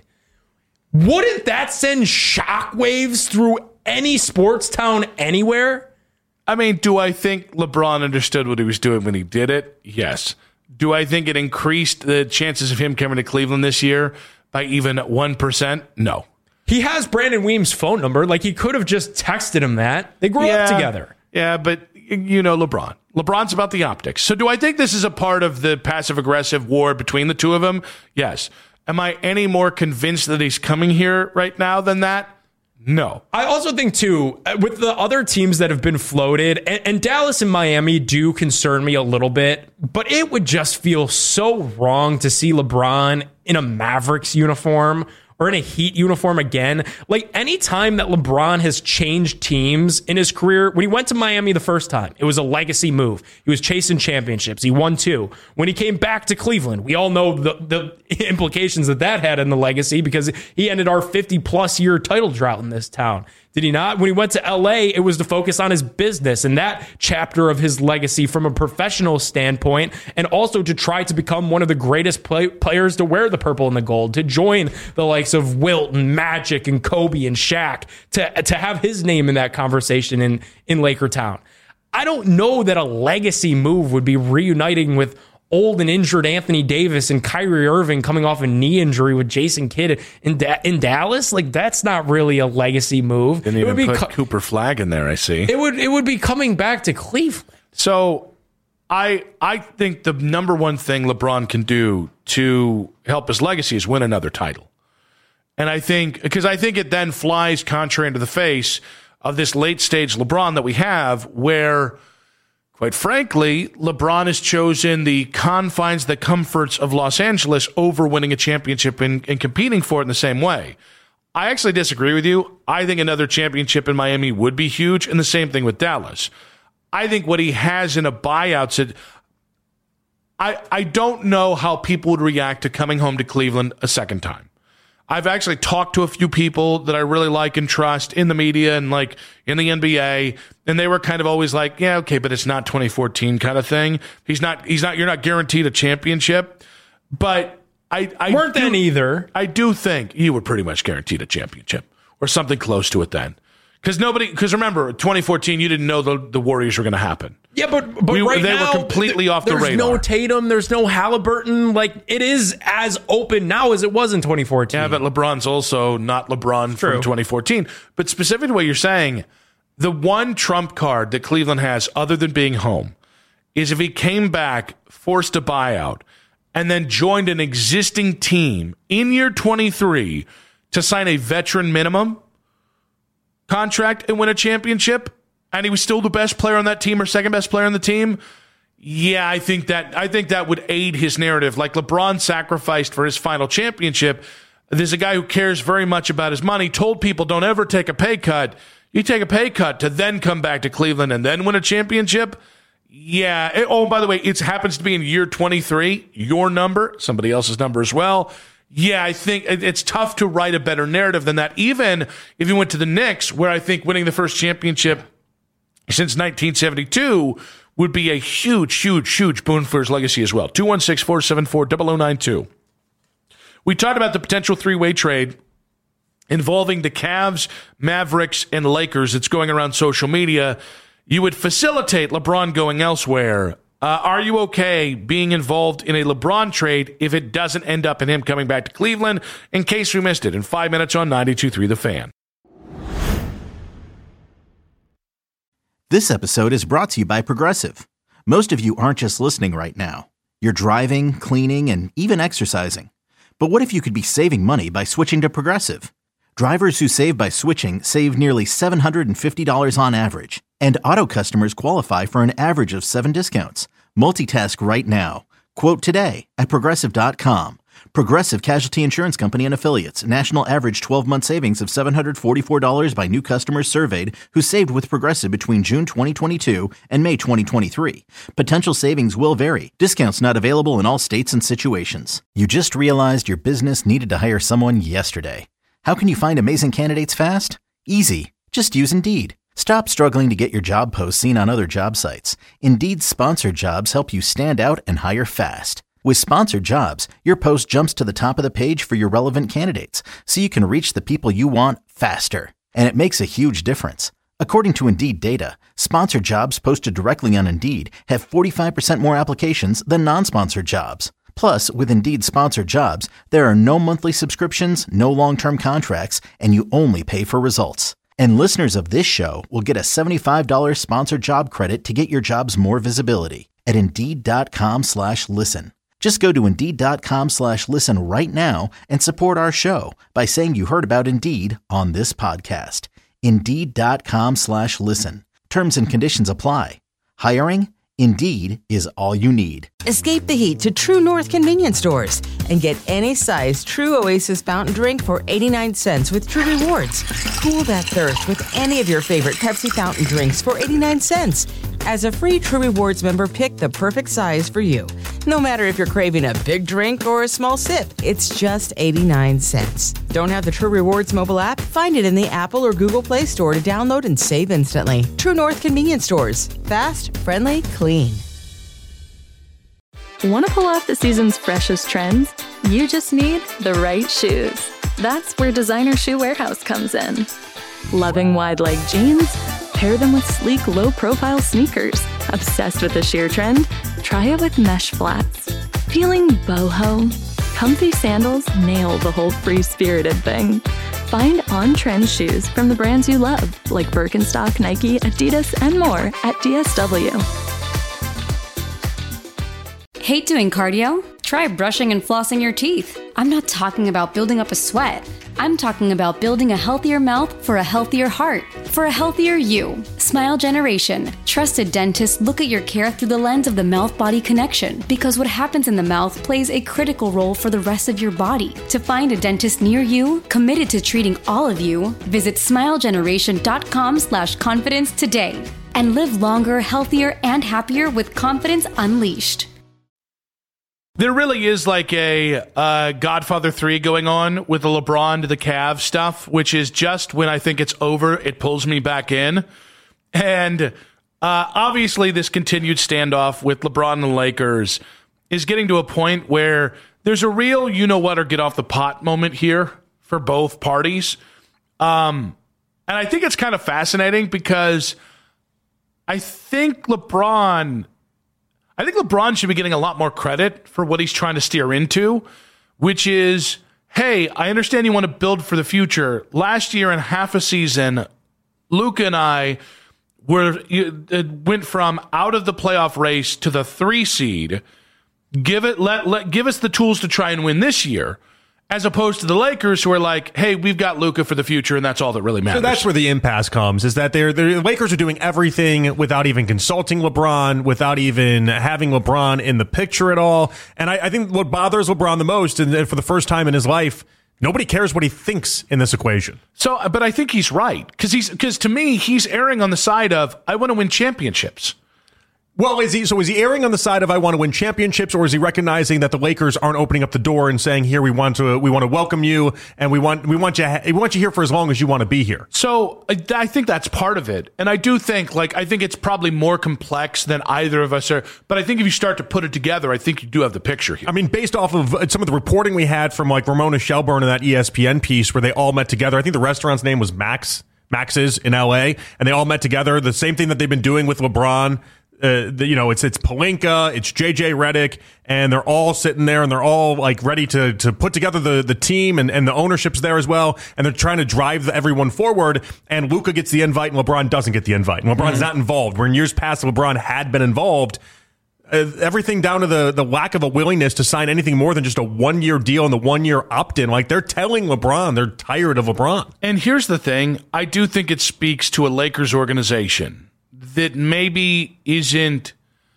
Wouldn't that send shockwaves through any sports town anywhere? I mean, do I think LeBron understood what he was doing when he did it? Yes. Do I think it increased the chances of him coming to Cleveland this year by even 1%? No. He has Brandon Weems' phone number. Like, he could have just texted him that. They grew up together. Yeah, but you know LeBron. LeBron's about the optics. So do I think this is a part of the passive-aggressive war between the two of them? Yes. Am I any more convinced that he's coming here right now than that? No. I also think, too, with the other teams that have been floated, and Dallas and Miami do concern me a little bit, but it would just feel so wrong to see LeBron in a Mavericks uniform or in a Heat uniform again. Like, any time that LeBron has changed teams in his career, when he went to Miami the first time, it was a legacy move. He was chasing championships. He won 2. When he came back to Cleveland, we all know the implications that had in the legacy, because he ended our 50-plus year title drought in this town. Did he not? When he went to LA, it was to focus on his business and that chapter of his legacy from a professional standpoint, and also to try to become one of the greatest players to wear the purple and the gold, to join the likes of Wilt and Magic and Kobe and Shaq, to have his name in that conversation in Laker Town. I don't know that a legacy move would be reuniting with old and injured Anthony Davis and Kyrie Irving coming off a knee injury with Jason Kidd in Dallas. Like, that's not really a legacy move. Didn't even put Cooper Flagg in there, I see. It would be coming back to Cleveland. So I think the number one thing LeBron can do to help his legacy is win another title. And I think it then flies contrary into the face of this late stage LeBron that we have, where, quite frankly, LeBron has chosen the confines, the comforts of Los Angeles over winning a championship and competing for it in the same way. I actually disagree with you. I think another championship in Miami would be huge, and the same thing with Dallas. I think what he has in a buyout, I don't know how people would react to coming home to Cleveland a second time. I've actually talked to a few people that I really like and trust in the media and like in the NBA, and they were kind of always like, yeah, okay, but it's not 2014 kind of thing. You're not guaranteed a championship. But I weren't then either. I do think you were pretty much guaranteed a championship or something close to it then. Because remember, 2014, you didn't know the Warriors were going to happen. Yeah, but right now, they were completely off the radar. There's no Tatum, there's no Halliburton. Like, it is as open now as it was in 2014. Yeah, but LeBron's also not LeBron from 2014. But specifically to what you're saying, the one trump card that Cleveland has other than being home is if he came back, forced a buyout, and then joined an existing team in year 23 to sign a veteran minimum contract and win a championship, and he was still the best player on that team or second best player on the team. Yeah, I think that would aid his narrative. Like, LeBron sacrificed for his final championship. There's a guy who cares very much about his money, told people don't ever take a pay cut. You take a pay cut to then come back to Cleveland and then win a championship. Yeah. By the way, it happens to be in year 23, your number, somebody else's number as well. Yeah, I think it's tough to write a better narrative than that. Even if you went to the Knicks, where I think winning the first championship since 1972 would be a huge, huge, huge boon for his legacy as well. 216-474-0092. We talked about the potential three-way trade involving the Cavs, Mavericks, and Lakers. It's going around social media. You would facilitate LeBron going elsewhere. Are you okay being involved in a LeBron trade if it doesn't end up in him coming back to Cleveland? In case we missed it, in 5 minutes on 92.3 The Fan. This episode is brought to you by Progressive. Most of you aren't just listening right now. You're driving, cleaning, and even exercising. But what if you could be saving money by switching to Progressive? Drivers who save by switching save nearly $750 on average, and auto customers qualify for an average of 7 discounts. Multitask right now. Quote today at Progressive.com. Progressive Casualty Insurance Company and Affiliates. National average 12-month savings of $744 by new customers surveyed who saved with Progressive between June 2022 and May 2023. Potential savings will vary. Discounts not available in all states and situations. You just realized your business needed to hire someone yesterday. How can you find amazing candidates fast? Easy. Just use Indeed. Stop struggling to get your job posts seen on other job sites. Indeed's sponsored jobs help you stand out and hire fast. With sponsored jobs, your post jumps to the top of the page for your relevant candidates, so you can reach the people you want faster. And it makes a huge difference. According to Indeed data, sponsored jobs posted directly on Indeed have 45% more applications than non-sponsored jobs. Plus, with Indeed sponsored jobs, there are no monthly subscriptions, no long-term contracts, and you only pay for results. And listeners of this show will get a $75 sponsored job credit to get your jobs more visibility at Indeed.com/listen. Just go to Indeed.com/listen right now and support our show by saying you heard about Indeed on this podcast. Indeed.com/listen. Terms and conditions apply. Hiring? Indeed is all you need. Escape the heat to True North convenience stores and get any size True Oasis fountain drink for 89 cents with True Rewards. Cool that thirst with any of your favorite Pepsi fountain drinks for 89 cents. As a free True Rewards member, pick the perfect size for you. No matter if you're craving a big drink or a small sip, it's just 89 cents. Don't have the True Rewards mobile app? Find it in the Apple or Google Play Store to download and save instantly. True North convenience stores. Fast, friendly, clean. Want to pull off the season's freshest trends? You just need the right shoes. That's where Designer Shoe Warehouse comes in. Loving wide leg jeans? Pair them with sleek, low-profile sneakers. Obsessed with the sheer trend? Try it with mesh flats. Feeling boho? Comfy sandals nail the whole free-spirited thing. Find on-trend shoes from the brands you love, like Birkenstock, Nike, Adidas, and more at DSW. Hate doing cardio? Try brushing and flossing your teeth. I'm not talking about building up a sweat. I'm talking about building a healthier mouth for a healthier heart, for a healthier you. Smile Generation. Trusted dentists look at your care through the lens of the mouth-body connection, because what happens in the mouth plays a critical role for the rest of your body. To find a dentist near you, committed to treating all of you, visit smilegeneration.com/confidence today and live longer, healthier, and happier with confidence unleashed. There really is like a Godfather 3 going on with the LeBron to the Cavs stuff, which is just when I think it's over, it pulls me back in. And obviously this continued standoff with LeBron and the Lakers is getting to a point where there's a real you-know-what or get-off-the-pot moment here for both parties. And I think it's kind of fascinating because I think LeBron should be getting a lot more credit for what he's trying to steer into, which is, hey, I understand you want to build for the future. Last year and half a season, Luka and I went from out of the playoff race to the 3 seed. Give us the tools to try and win this year. As opposed to the Lakers, who are like, hey, we've got Luka for the future, and that's all that really matters. So that's where the impasse comes, is that the Lakers are doing everything without even consulting LeBron, without even having LeBron in the picture at all. And I think what bothers LeBron the most, and for the first time in his life, nobody cares what he thinks in this equation. So, but I think he's right, because to me, he's erring on the side of, I want to win championships. Well, is he erring on the side of I want to win championships, or is he recognizing that the Lakers aren't opening up the door and saying, here, we want to welcome you, and we want you here for as long as you want to be here? So I think that's part of it. And I do think, I think it's probably more complex than either of us are. But I think if you start to put it together, I think you do have the picture here. I mean, based off of some of the reporting we had from Ramona Shelburne in that ESPN piece where they all met together, I think the restaurant's name was Max's in LA, and they all met together. The same thing that they've been doing with LeBron. It's Pelinka, it's JJ Redick, and they're all sitting there and they're all ready to put together the team, and the ownership's there as well, and they're trying to drive everyone forward. And Luka gets the invite and LeBron doesn't get the invite. And LeBron's not involved. Where in years past LeBron had been involved. Everything down to the lack of a willingness to sign anything more than just a 1-year deal and the 1-year opt-in. They're telling LeBron they're tired of LeBron. And here's the thing. I do think it speaks to a Lakers organization that maybe isn't.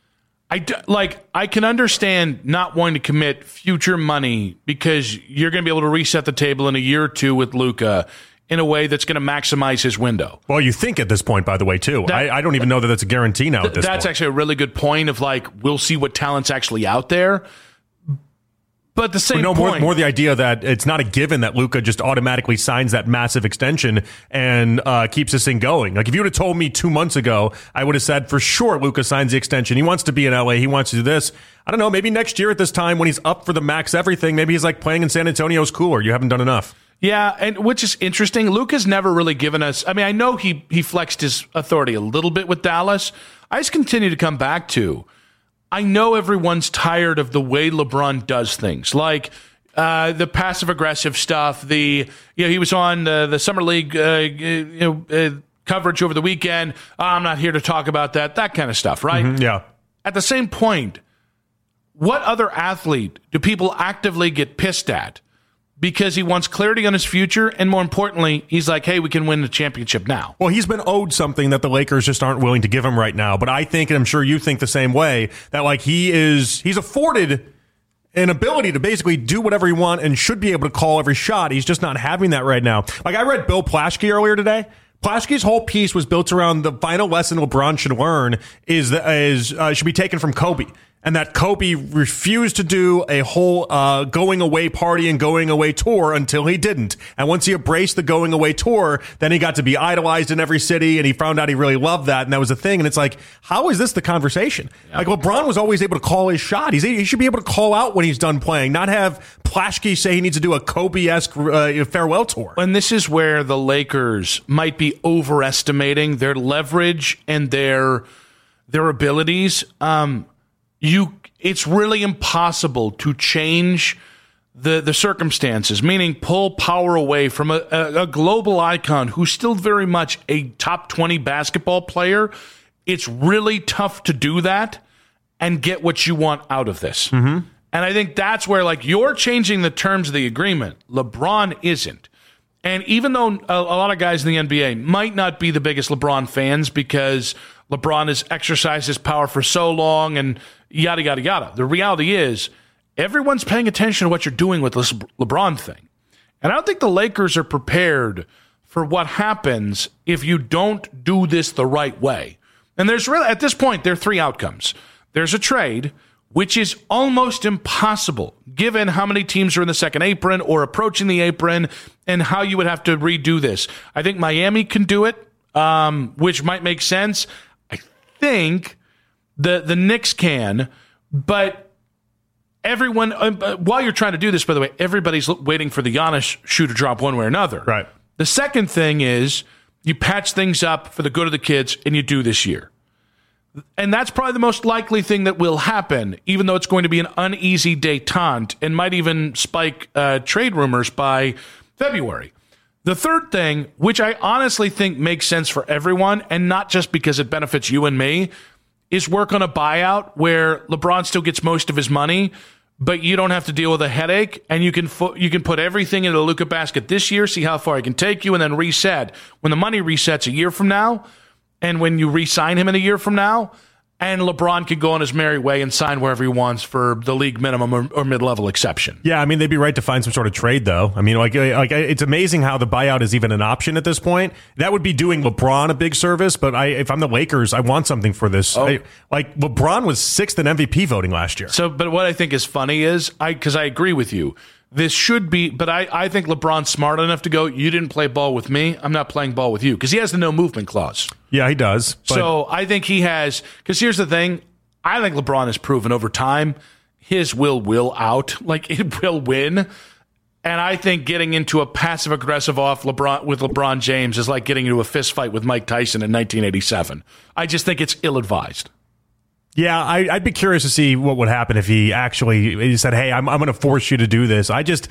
I can understand not wanting to commit future money because you're going to be able to reset the table in a year or two with Luka in a way that's going to maximize his window. Well, you think at this point, by the way, too. I don't even know that that's a guarantee now at this point. That's actually a really good point of we'll see what talent's actually out there. But the same point. More the idea that it's not a given that Luka just automatically signs that massive extension and keeps this thing going. If you would have told me 2 months ago, I would have said for sure Luka signs the extension. He wants to be in LA. He wants to do this. I don't know. Maybe next year at this time when he's up for the max everything, maybe he's playing in San Antonio's cooler. You haven't done enough. Yeah, and which is interesting. Luka's never really given us. I mean, I know he flexed his authority a little bit with Dallas. I just continue to come back to. I know everyone's tired of the way LeBron does things, the passive aggressive stuff. He was on the summer league coverage over the weekend. I'm not here to talk about that kind of stuff, right? Mm-hmm, yeah. At the same point, what other athlete do people actively get pissed at because he wants clarity on his future, and more importantly, he's like, hey, we can win the championship now? Well, he's been owed something that the Lakers just aren't willing to give him right now. But I think, and I'm sure you think the same way, that he's afforded an ability to basically do whatever he wants and should be able to call every shot. He's just not having that right now. I read Bill Plaschke earlier today. Plaschke's whole piece was built around the final lesson LeBron should learn should be taken from Kobe. And that Kobe refused to do a whole going away party and going away tour until he didn't. And once he embraced the going away tour, then he got to be idolized in every city, and he found out he really loved that, and that was the thing. And it's how is this the conversation? Yeah. LeBron was always able to call his shot. He should be able to call out when he's done playing, not have Plaschke say he needs to do a Kobe-esque farewell tour. And this is where the Lakers might be overestimating their leverage and their abilities. It's really impossible to change the circumstances, meaning pull power away from a global icon who's still very much a top 20 basketball player. It's really tough to do that and get what you want out of this. Mm-hmm. And I think that's where you're changing the terms of the agreement. LeBron isn't. And even though a lot of guys in the NBA might not be the biggest LeBron fans because LeBron has exercised his power for so long and yada, yada, yada, the reality is everyone's paying attention to what you're doing with this LeBron thing. And I don't think the Lakers are prepared for what happens if you don't do this the right way. And there's really, at this point, there are three outcomes. There's a trade, which is almost impossible given how many teams are in the second apron or approaching the apron and how you would have to redo this. I think Miami can do it, which might make sense. I think the Knicks can, but everyone, while you're trying to do this, by the way, everybody's waiting for the Giannis shoe to drop one way or another. Right. The second thing is you patch things up for the good of the kids, and you do this year. And that's probably the most likely thing that will happen, even though it's going to be an uneasy détente and might even spike trade rumors by February. The third thing, which I honestly think makes sense for everyone, and not just because it benefits you and me, is work on a buyout where LeBron still gets most of his money, but you don't have to deal with a headache, and you can put everything into the Luka basket this year, see how far he can take you, and then reset. When the money resets a year from now, and when you re-sign him in a year from now, and LeBron could go on his merry way and sign wherever he wants for the league minimum or mid-level exception. Yeah, I mean, they'd be right to find some sort of trade, though. I mean, like it's amazing how the buyout is even an option at this point. That would be doing LeBron a big service, but if I'm the Lakers, I want something for this. LeBron was 6th in MVP voting last year. So, but what I think is funny is, because I agree with you, this should be, but I think LeBron's smart enough to go, you didn't play ball with me, I'm not playing ball with you, because he has the no movement clause. Yeah, he does. So I think he has, because here's the thing, I think LeBron has proven over time his will out, like it will win. And I think getting into a passive aggressive off with LeBron James is like getting into a fist fight with Mike Tyson in 1987. I just think it's ill-advised. Yeah, I'd be curious to see what would happen if he actually said, "Hey, I'm going to force you to do this."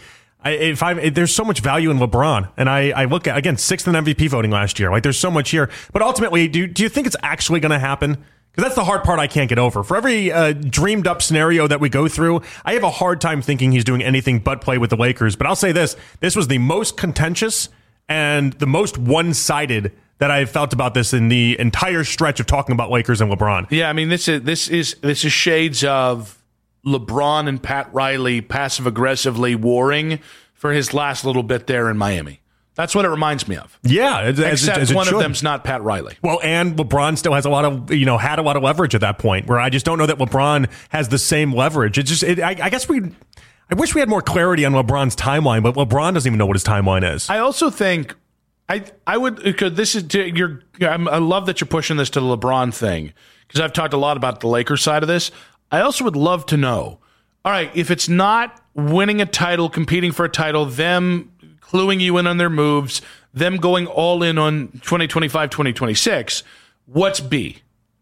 There's so much value in LeBron, and I look at, again, 6th in MVP voting last year. Like, there's so much here, but ultimately, do you think it's actually going to happen? Because that's the hard part I can't get over. For every dreamed up scenario that we go through, I have a hard time thinking he's doing anything but play with the Lakers. But I'll say this: this was the most contentious and the most one-sided that I've felt about this in the entire stretch of talking about Lakers and LeBron. Yeah, I mean, this is shades of LeBron and Pat Riley passive aggressively warring for his last little bit there in Miami. That's what it reminds me of. Yeah, except one of them's not Pat Riley. Well, and LeBron still has a lot of had a lot of leverage at that point. Where I just don't know that LeBron has the same leverage. I guess I wish we had more clarity on LeBron's timeline, but LeBron doesn't even know what his timeline is. I also think. I would, because this is I love that you're pushing this to the LeBron thing, because I've talked a lot about the Lakers side of this. I also would love to know, all right, if it's not winning a title, competing for a title, them cluing you in on their moves, them going all in on 2025, 2026, what's B?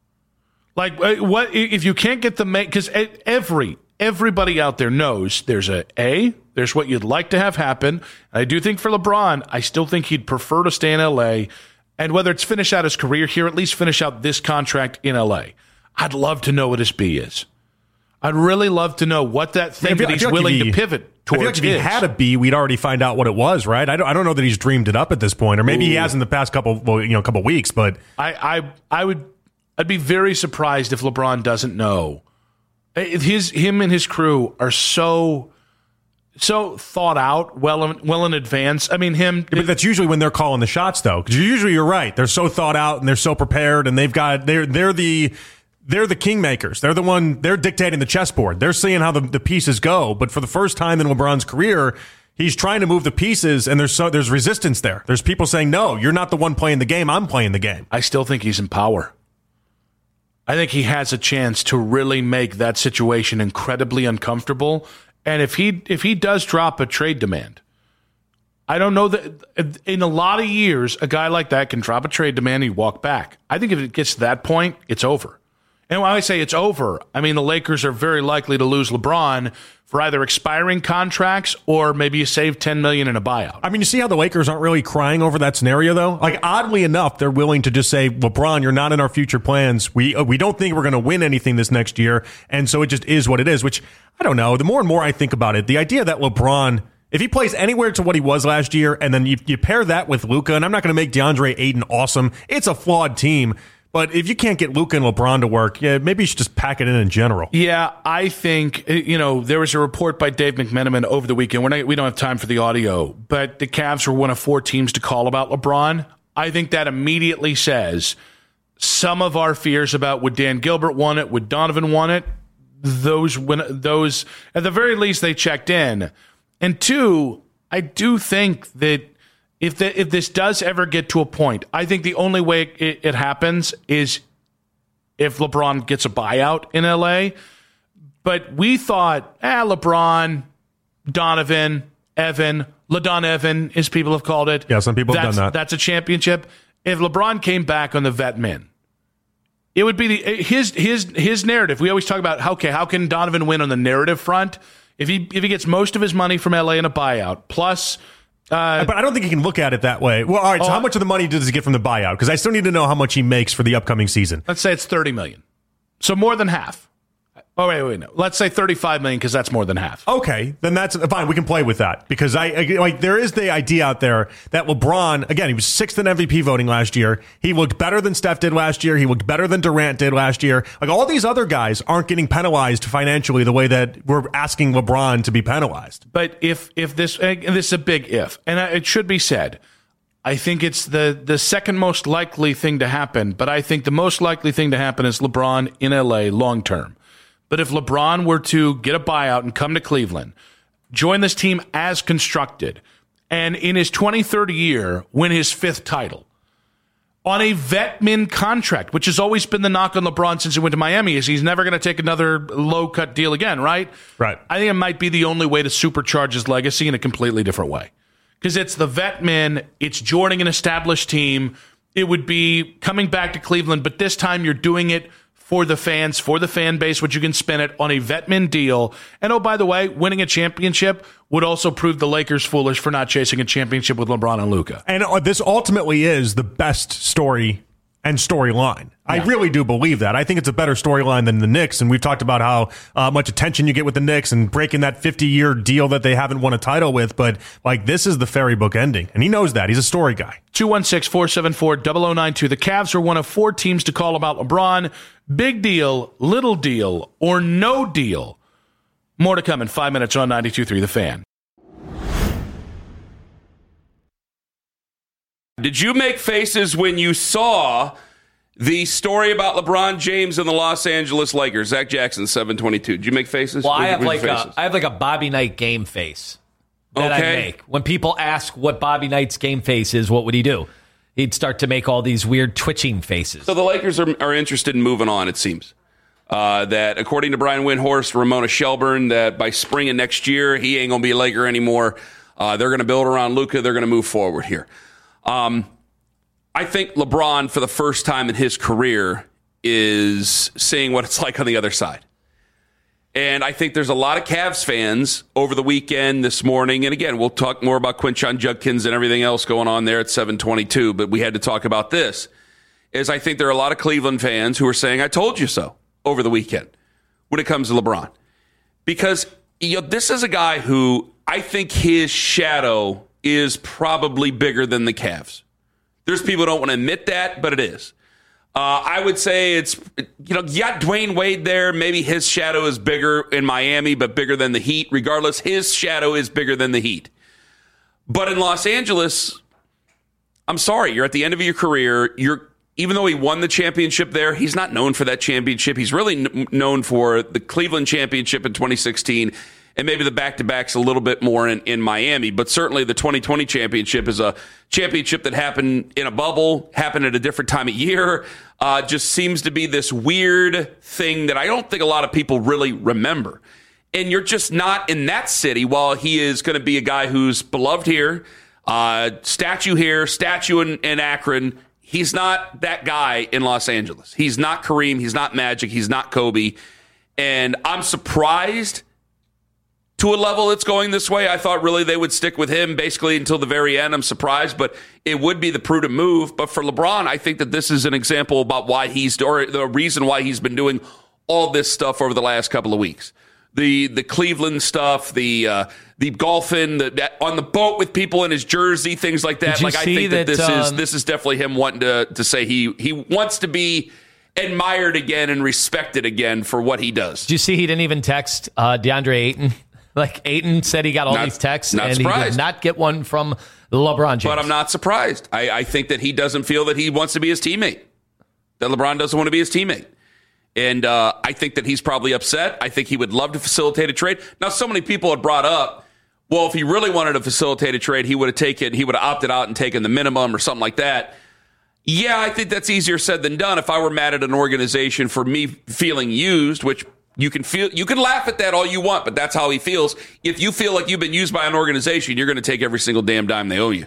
Like, what if you can't get the because everybody out there knows there's there's what you'd like to have happen. And I do think for LeBron, I still think he'd prefer to stay in LA. And whether it's finish out his career here, at least finish out this contract in LA. I'd love to know what his B is. I'd really love to know what that thing that he's willing to pivot towards. I feel like if he had a B, we'd already find out what it was, right? I don't know that he's dreamed it up at this point, or maybe he has in the past couple weeks. But I'd be very surprised if LeBron doesn't know. Him and his crew are so thought out, well in advance. I mean, but that's usually when they're calling the shots, though. Because you're right. They're so thought out and they're so prepared, and they're the kingmakers. They're dictating the chessboard. They're seeing how the pieces go. But for the first time in LeBron's career, he's trying to move the pieces, and there's resistance there. There's people saying, "No, you're not the one playing the game. I'm playing the game." I still think he's in power. I think he has a chance to really make that situation incredibly uncomfortable. And if he does drop a trade demand, I don't know that in a lot of years, a guy like that can drop a trade demand and he'd walk back. I think if it gets to that point, it's over. And when I say it's over, I mean the Lakers are very likely to lose LeBron for either expiring contracts or maybe you save $10 million in a buyout. I mean, you see how the Lakers aren't really crying over that scenario, though? Like, oddly enough, they're willing to just say, LeBron, you're not in our future plans. We don't think we're going to win anything this next year, and so it just is what it is, which, I don't know. The more and more I think about it, the idea that LeBron, if he plays anywhere to what he was last year, and then you pair that with Luka, and I'm not going to make DeAndre Ayton awesome. It's a flawed team. But if you can't get Luka and LeBron to work, maybe you should just pack it in general. Yeah, I think, there was a report by Dave McMenamin over the weekend. We don't have time for the audio, but the Cavs were one of 4 teams to call about LeBron. I think that immediately says some of our fears about would Dan Gilbert want it, would Donovan want it, those at the very least they checked in. And 2, I do think that if this does ever get to a point, I think the only way it happens is if LeBron gets a buyout in LA. But we thought, LeBron, Donovan, Evan, LaDon Evan, as people have called it. Yeah, some people have done that. That's a championship. If LeBron came back on the vet min, it would be his narrative. We always talk about how can Donovan win on the narrative front if he gets most of his money from LA in a buyout plus. But I don't think he can look at it that way. Well, all right, so how much of the money does he get from the buyout? Because I still need to know how much he makes for the upcoming season. Let's say it's $30 million. So more than half. Oh, wait, no. Let's say $35 million because that's more than half. Okay, then that's fine. We can play with that because there is the idea out there that LeBron, again, he was 6th in MVP voting last year. He looked better than Steph did last year. He looked better than Durant did last year. Like all these other guys aren't getting penalized financially the way that we're asking LeBron to be penalized. But if this is a big if, and it should be said, I think it's the second most likely thing to happen. But I think the most likely thing to happen is LeBron in LA long term. But if LeBron were to get a buyout and come to Cleveland, join this team as constructed, and in his 23rd year win his 5th title on a vet min contract, which has always been the knock on LeBron since he went to Miami, is he's never going to take another low-cut deal again, right? Right. I think it might be the only way to supercharge his legacy in a completely different way. Because it's the vet min, it's joining an established team. It would be coming back to Cleveland, but this time you're doing it for the fans, for the fan base, which you can spend it on a vetmin deal. And oh, by the way, winning a championship would also prove the Lakers foolish for not chasing a championship with LeBron and Luka. And this ultimately is the best story and storyline. I really do believe that. I think it's a better storyline than the Knicks, and we've talked about how much attention you get with the Knicks and breaking that 50-year deal that they haven't won a title with, but like this is the fairy book ending, and he knows that. He's a story guy. 216-474-0092. The Cavs are one of 4 teams to call about LeBron. Big deal, little deal, or no deal. More to come in 5 minutes on 92.3 The Fan. Did you make faces when you saw the story about LeBron James and the Los Angeles Lakers? Zach Jackson, 722. Did you make faces? Well, I have like a Bobby Knight game face that I make. When people ask what Bobby Knight's game face is, what would he do? He'd start to make all these weird twitching faces. So the Lakers are interested in moving on, it seems. That according to Brian Windhorst, Ramona Shelburne, that by spring of next year, he ain't going to be a Laker anymore. They're going to build around Luka. They're going to move forward here. I think LeBron, for the first time in his career, is seeing what it's like on the other side. And I think there's a lot of Cavs fans over the weekend this morning. And again, we'll talk more about Quinshon Judkins and everything else going on there at 722. But we had to talk about this. Is I think there are a lot of Cleveland fans who are saying, I told you so over the weekend when it comes to LeBron. Because this is a guy who I think his shadow is probably bigger than the Cavs. There's people who don't want to admit that, but it is. I would say it's, you got Dwayne Wade there. Maybe his shadow is bigger in Miami, but bigger than the Heat. Regardless, his shadow is bigger than the Heat. But in Los Angeles, I'm sorry, you're at the end of your career. Even though he won the championship there, he's not known for that championship. He's really known for the Cleveland championship in 2016 and maybe the back-to-backs a little bit more in Miami. But certainly the 2020 championship is a championship that happened in a bubble, happened at a different time of year. Just seems to be this weird thing that I don't think a lot of people really remember. And you're just not in that city while he is going to be a guy who's beloved here, statue here, statue in Akron. He's not that guy in Los Angeles. He's not Kareem. He's not Magic. He's not Kobe. And I'm surprised to a level it's going this way. I thought really they would stick with him basically until the very end. I'm surprised, but it would be the prudent move. But for LeBron, I think that this is an example about why or the reason why he's been doing all this stuff over the last couple of weeks. The Cleveland stuff, the golfing, on the boat with people in his jersey, things like that. Like I think that this is definitely him wanting to say he wants to be admired again and respected again for what he does. Did you see he didn't even text DeAndre Ayton? Like Ayton said he got all these texts and surprised. He did not get one from LeBron James. But I'm not surprised. I think that he doesn't feel that he wants to be his teammate, that LeBron doesn't want to be his teammate. And I think that he's probably upset. I think he would love to facilitate a trade. Now, so many people had brought up, well, if he really wanted to facilitate a trade, he would have opted out and taken the minimum or something like that. Yeah, I think that's easier said than done. If I were mad at an organization for me feeling used, which you can laugh at that all you want, but that's how he feels. If you feel like you've been used by an organization, you're going to take every single damn dime they owe you.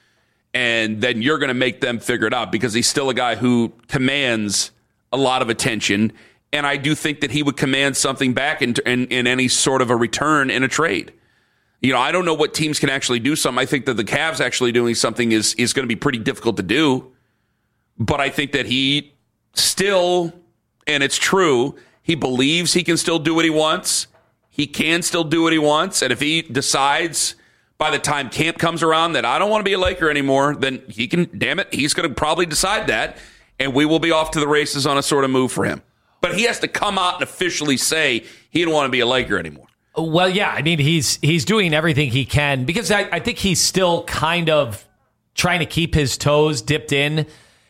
And then you're going to make them figure it out because he's still a guy who commands a lot of attention. And I do think that he would command something back in any sort of a return in a trade. I don't know what teams can actually do something. I think that the Cavs actually doing something is going to be pretty difficult to do. But I think that he still, and it's true, He believes he can still do what he wants. He can still do what he wants. And if he decides by the time camp comes around that I don't want to be a Laker anymore, then he can, damn it, he's going to probably decide that. And we will be off to the races on a sort of move for him. But he has to come out and officially say he don't want to be a Laker anymore. Well, yeah, I mean, he's doing everything he can because I think he's still kind of trying to keep his toes dipped in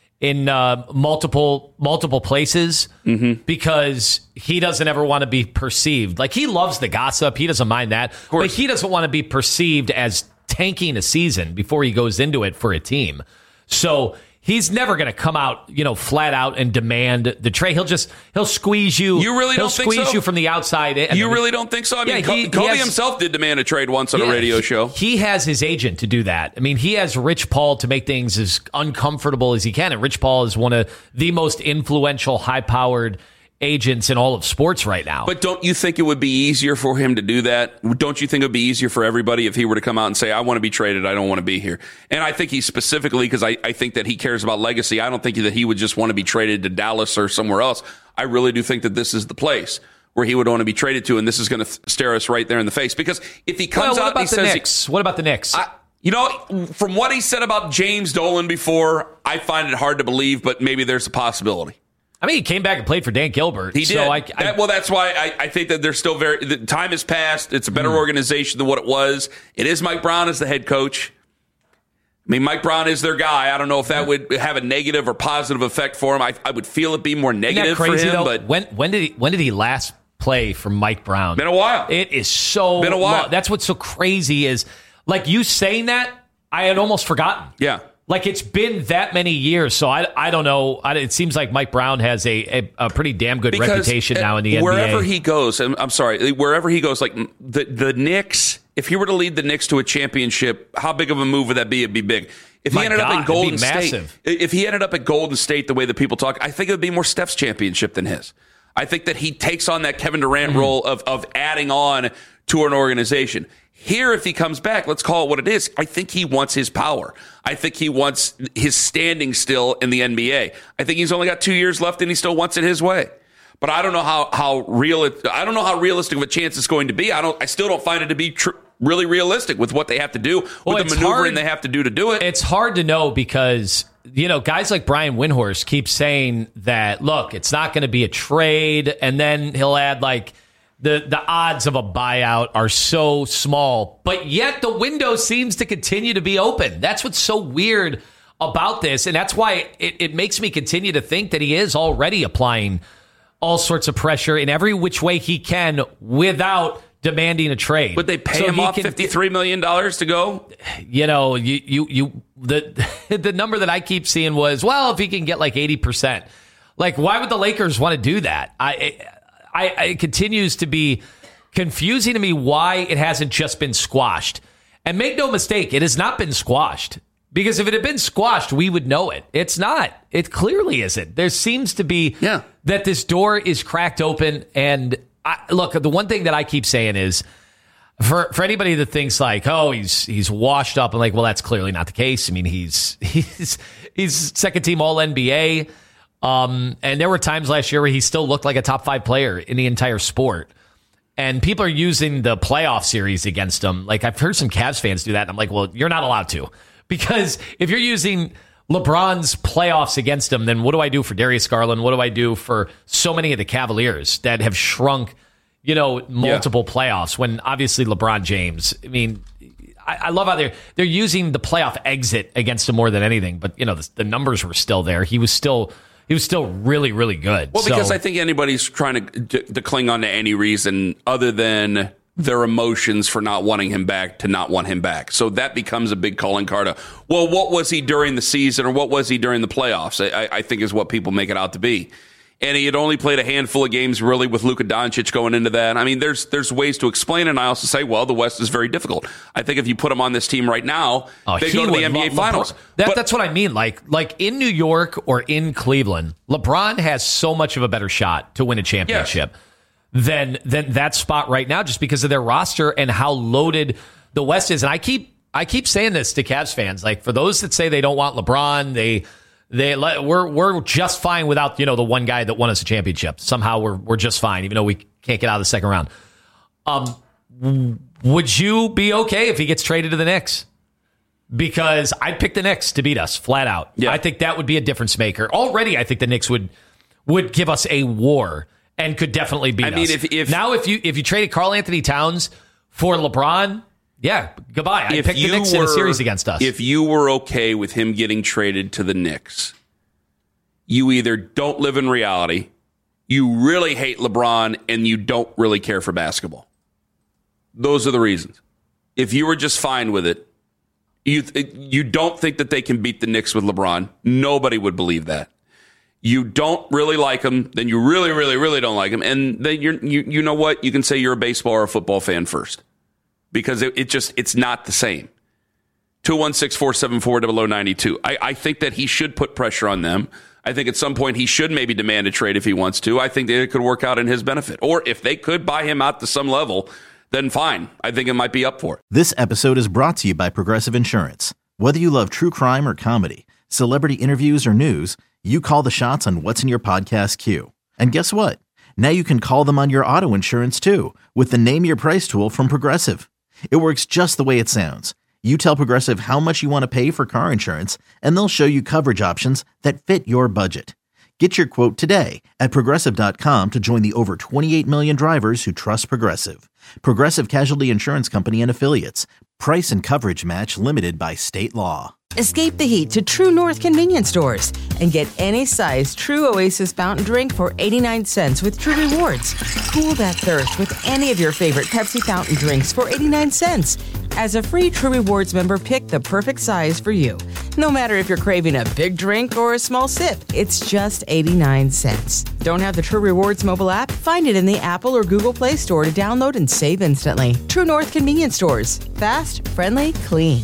multiple places because he doesn't ever want to be perceived. Like, he loves the gossip. He doesn't mind that. But he doesn't want to be perceived as tanking a season before he goes into it for a team. So he's never going to come out, flat out and demand the trade. He'll squeeze you. You really don't think so? He'll squeeze you from the outside in. You really don't think so? I mean, Kobe himself did demand a trade once on a radio show. He has his agent to do that. I mean, he has Rich Paul to make things as uncomfortable as he can. And Rich Paul is one of the most influential, high-powered agents in all of sports right now. But don't you think it would be easier for him to do that? Don't you think it would be easier for everybody if he were to come out and say, I want to be traded, I don't want to be here? And I think he specifically, because I think that he cares about legacy, I don't think that he would just want to be traded to Dallas or somewhere else. I really do think that this is the place where he would want to be traded to, and this is going to stare us right there in the face. Because if he comes out and he says... What about the Knicks? From what he said about James Dolan before, I find it hard to believe, but maybe there's a possibility. I mean, he came back and played for Dan Gilbert. He did. So that's why I think that there's still the time has passed. It's a better organization than what it was. It is Mike Brown as the head coach. I mean, Mike Brown is their guy. I don't know if that would have a negative or positive effect for him. I would feel it be more negative for him. Though? But when did he last play for Mike Brown? Been a while. It is so been a while. That's what's so crazy is, like, you saying that, I had almost forgotten. Yeah. Like, it's been that many years, so I don't know. It seems like Mike Brown has a pretty damn good reputation now in the NBA. Wherever he goes, wherever he goes, like the Knicks, if he were to lead the Knicks to a championship, how big of a move would that be? It'd be big. If he ended up in Golden State, if he ended up at Golden State the way that people talk, I think it would be more Steph's championship than his. I think that he takes on that Kevin Durant role of adding on to an organization. Here, if he comes back, let's call it what it is. I think he wants his power. I think he wants his standing still in the NBA. I think he's only got 2 years left, and he still wants it his way. But I don't know how realistic of a chance it's going to be. I still don't find it to be really realistic with what they have to do, with the maneuvering they have to do it. It's hard to know because guys like Brian Windhorst keep saying that, look, it's not going to be a trade, and then he'll add like. The odds of a buyout are so small, but yet the window seems to continue to be open. That's what's so weird about this, and that's why it makes me continue to think that he is already applying all sorts of pressure in every which way he can without demanding a trade. Would they pay him off $53 million to go? The number that I keep seeing was, well, if he can get like 80%. Like, why would the Lakers want to do that? It continues to be confusing to me why it hasn't just been squashed. And make no mistake, it has not been squashed. Because if it had been squashed, we would know it. It's not. It clearly isn't. There seems to be that this door is cracked open. And look, the one thing that I keep saying is, for anybody that thinks like, oh, he's washed up, I'm like, well, that's clearly not the case. I mean, he's second team All NBA. And there were times last year where he still looked like a top 5 player in the entire sport. And people are using the playoff series against him. Like, I've heard some Cavs fans do that. And I'm like, well, you're not allowed to. Because if you're using LeBron's playoffs against him, then what do I do for Darius Garland? What do I do for so many of the Cavaliers that have shrunk, multiple playoffs when obviously LeBron James, I mean, I love how they're using the playoff exit against him more than anything. But, the numbers were still there. He was still really, really good. Well, because I think anybody's trying to cling on to any reason other than their emotions for not wanting him back to not want him back. So that becomes a big calling card of, well, what was he during the season or what was he during the playoffs? I think is what people make it out to be. And he had only played a handful of games really with Luka Doncic going into that. I mean, there's ways to explain it. And I also say, well, the West is very difficult. I think if you put him on this team right now, they go to the NBA Finals. That's what I mean. Like in New York or in Cleveland, LeBron has so much of a better shot to win a championship than that spot right now, just because of their roster and how loaded the West is. And I keep saying this to Cavs fans. Like, for those that say they don't want LeBron, We're just fine without, the one guy that won us a championship. Somehow we're just fine, even though we can't get out of the second round. Would you be okay if he gets traded to the Knicks? Because I'd pick the Knicks to beat us flat out. Yeah. I think that would be a difference maker. Already, I think the Knicks would give us a war and could definitely beat us. I mean, if you traded Karl Anthony Towns for LeBron, yeah, goodbye. I'd pick the Knicks in a series against us. If you were okay with him getting traded to the Knicks, you either don't live in reality, you really hate LeBron, and you don't really care for basketball. Those are the reasons. If you were just fine with it, you don't think that they can beat the Knicks with LeBron. Nobody would believe that. You don't really like him, then you really, really, really don't like him, and then you know what? You can say you're a baseball or a football fan first, because it's not the same. 216-474-0092. I think that he should put pressure on them. I think at some point he should maybe demand a trade if he wants to. I think that it could work out in his benefit. Or if they could buy him out to some level, then fine. I think it might be up for it. This episode is brought to you by Progressive Insurance. Whether you love true crime or comedy, celebrity interviews or news, you call the shots on what's in your podcast queue. And guess what? Now you can call them on your auto insurance too with the Name Your Price tool from Progressive. It works just the way it sounds. You tell Progressive how much you want to pay for car insurance, and they'll show you coverage options that fit your budget. Get your quote today at Progressive.com to join the over 28 million drivers who trust Progressive. Progressive Casualty Insurance Company and Affiliates. Price and coverage match limited by state law. Escape the heat to True North convenience stores and get any size True Oasis fountain drink for 89 cents with True Rewards. Cool that thirst with any of your favorite Pepsi fountain drinks for 89 cents. As a free True Rewards member, pick the perfect size for you. No matter if you're craving a big drink or a small sip, it's just 89 cents. Don't have the True Rewards mobile app? Find it in the Apple or Google Play Store to download and save instantly. True North convenience stores. Fast, friendly, clean.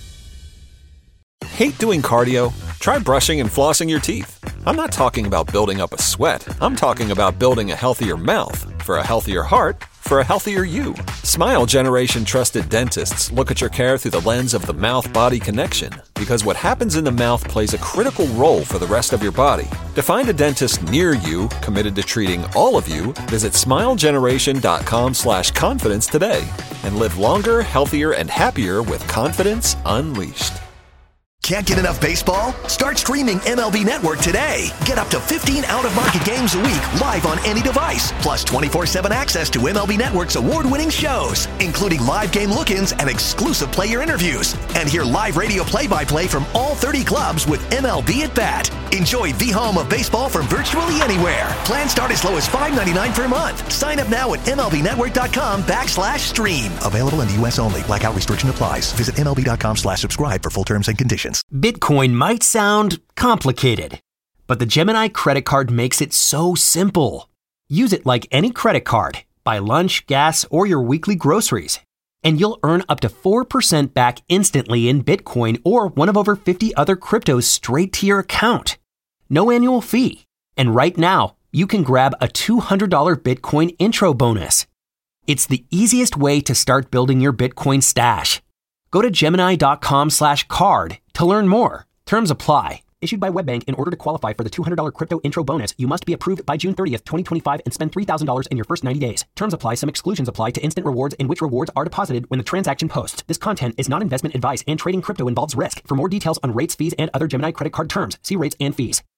Hate doing cardio? Try brushing and flossing your teeth. I'm not talking about building up a sweat. I'm talking about building a healthier mouth for a healthier heart for a healthier you. Smile Generation trusted dentists look at your care through the lens of the mouth-body connection, because what happens in the mouth plays a critical role for the rest of your body. To find a dentist near you committed to treating all of you, visit smilegeneration.com/confidence today and live longer, healthier, and happier with confidence unleashed. Can't get enough baseball? Start streaming MLB Network today. Get up to 15 out-of-market games a week live on any device, plus 24/7 access to MLB Network's award-winning shows, including live game look-ins and exclusive player interviews. And hear live radio play-by-play from all 30 clubs with MLB at Bat. Enjoy the home of baseball from virtually anywhere. Plans start as low as $5.99 per month. Sign up now at MLBnetwork.com/stream. Available in the U.S. only. Blackout restriction applies. Visit MLB.com/subscribe for full terms and conditions. Bitcoin might sound complicated, but the Gemini credit card makes it so simple. Use it like any credit card. Buy lunch, gas, or your weekly groceries, and you'll earn up to 4% back instantly in Bitcoin or one of over 50 other cryptos straight to your account. No annual fee. And right now, you can grab a $200 Bitcoin intro bonus. It's the easiest way to start building your Bitcoin stash. Go to Gemini.com/card to learn more. Terms apply. Issued by WebBank. In order to qualify for the $200 crypto intro bonus, you must be approved by June 30th, 2025 and spend $3,000 in your first 90 days. Terms apply. Some exclusions apply to instant rewards in which rewards are deposited when the transaction posts. This content is not investment advice and trading crypto involves risk. For more details on rates, fees, and other Gemini credit card terms, see rates and fees.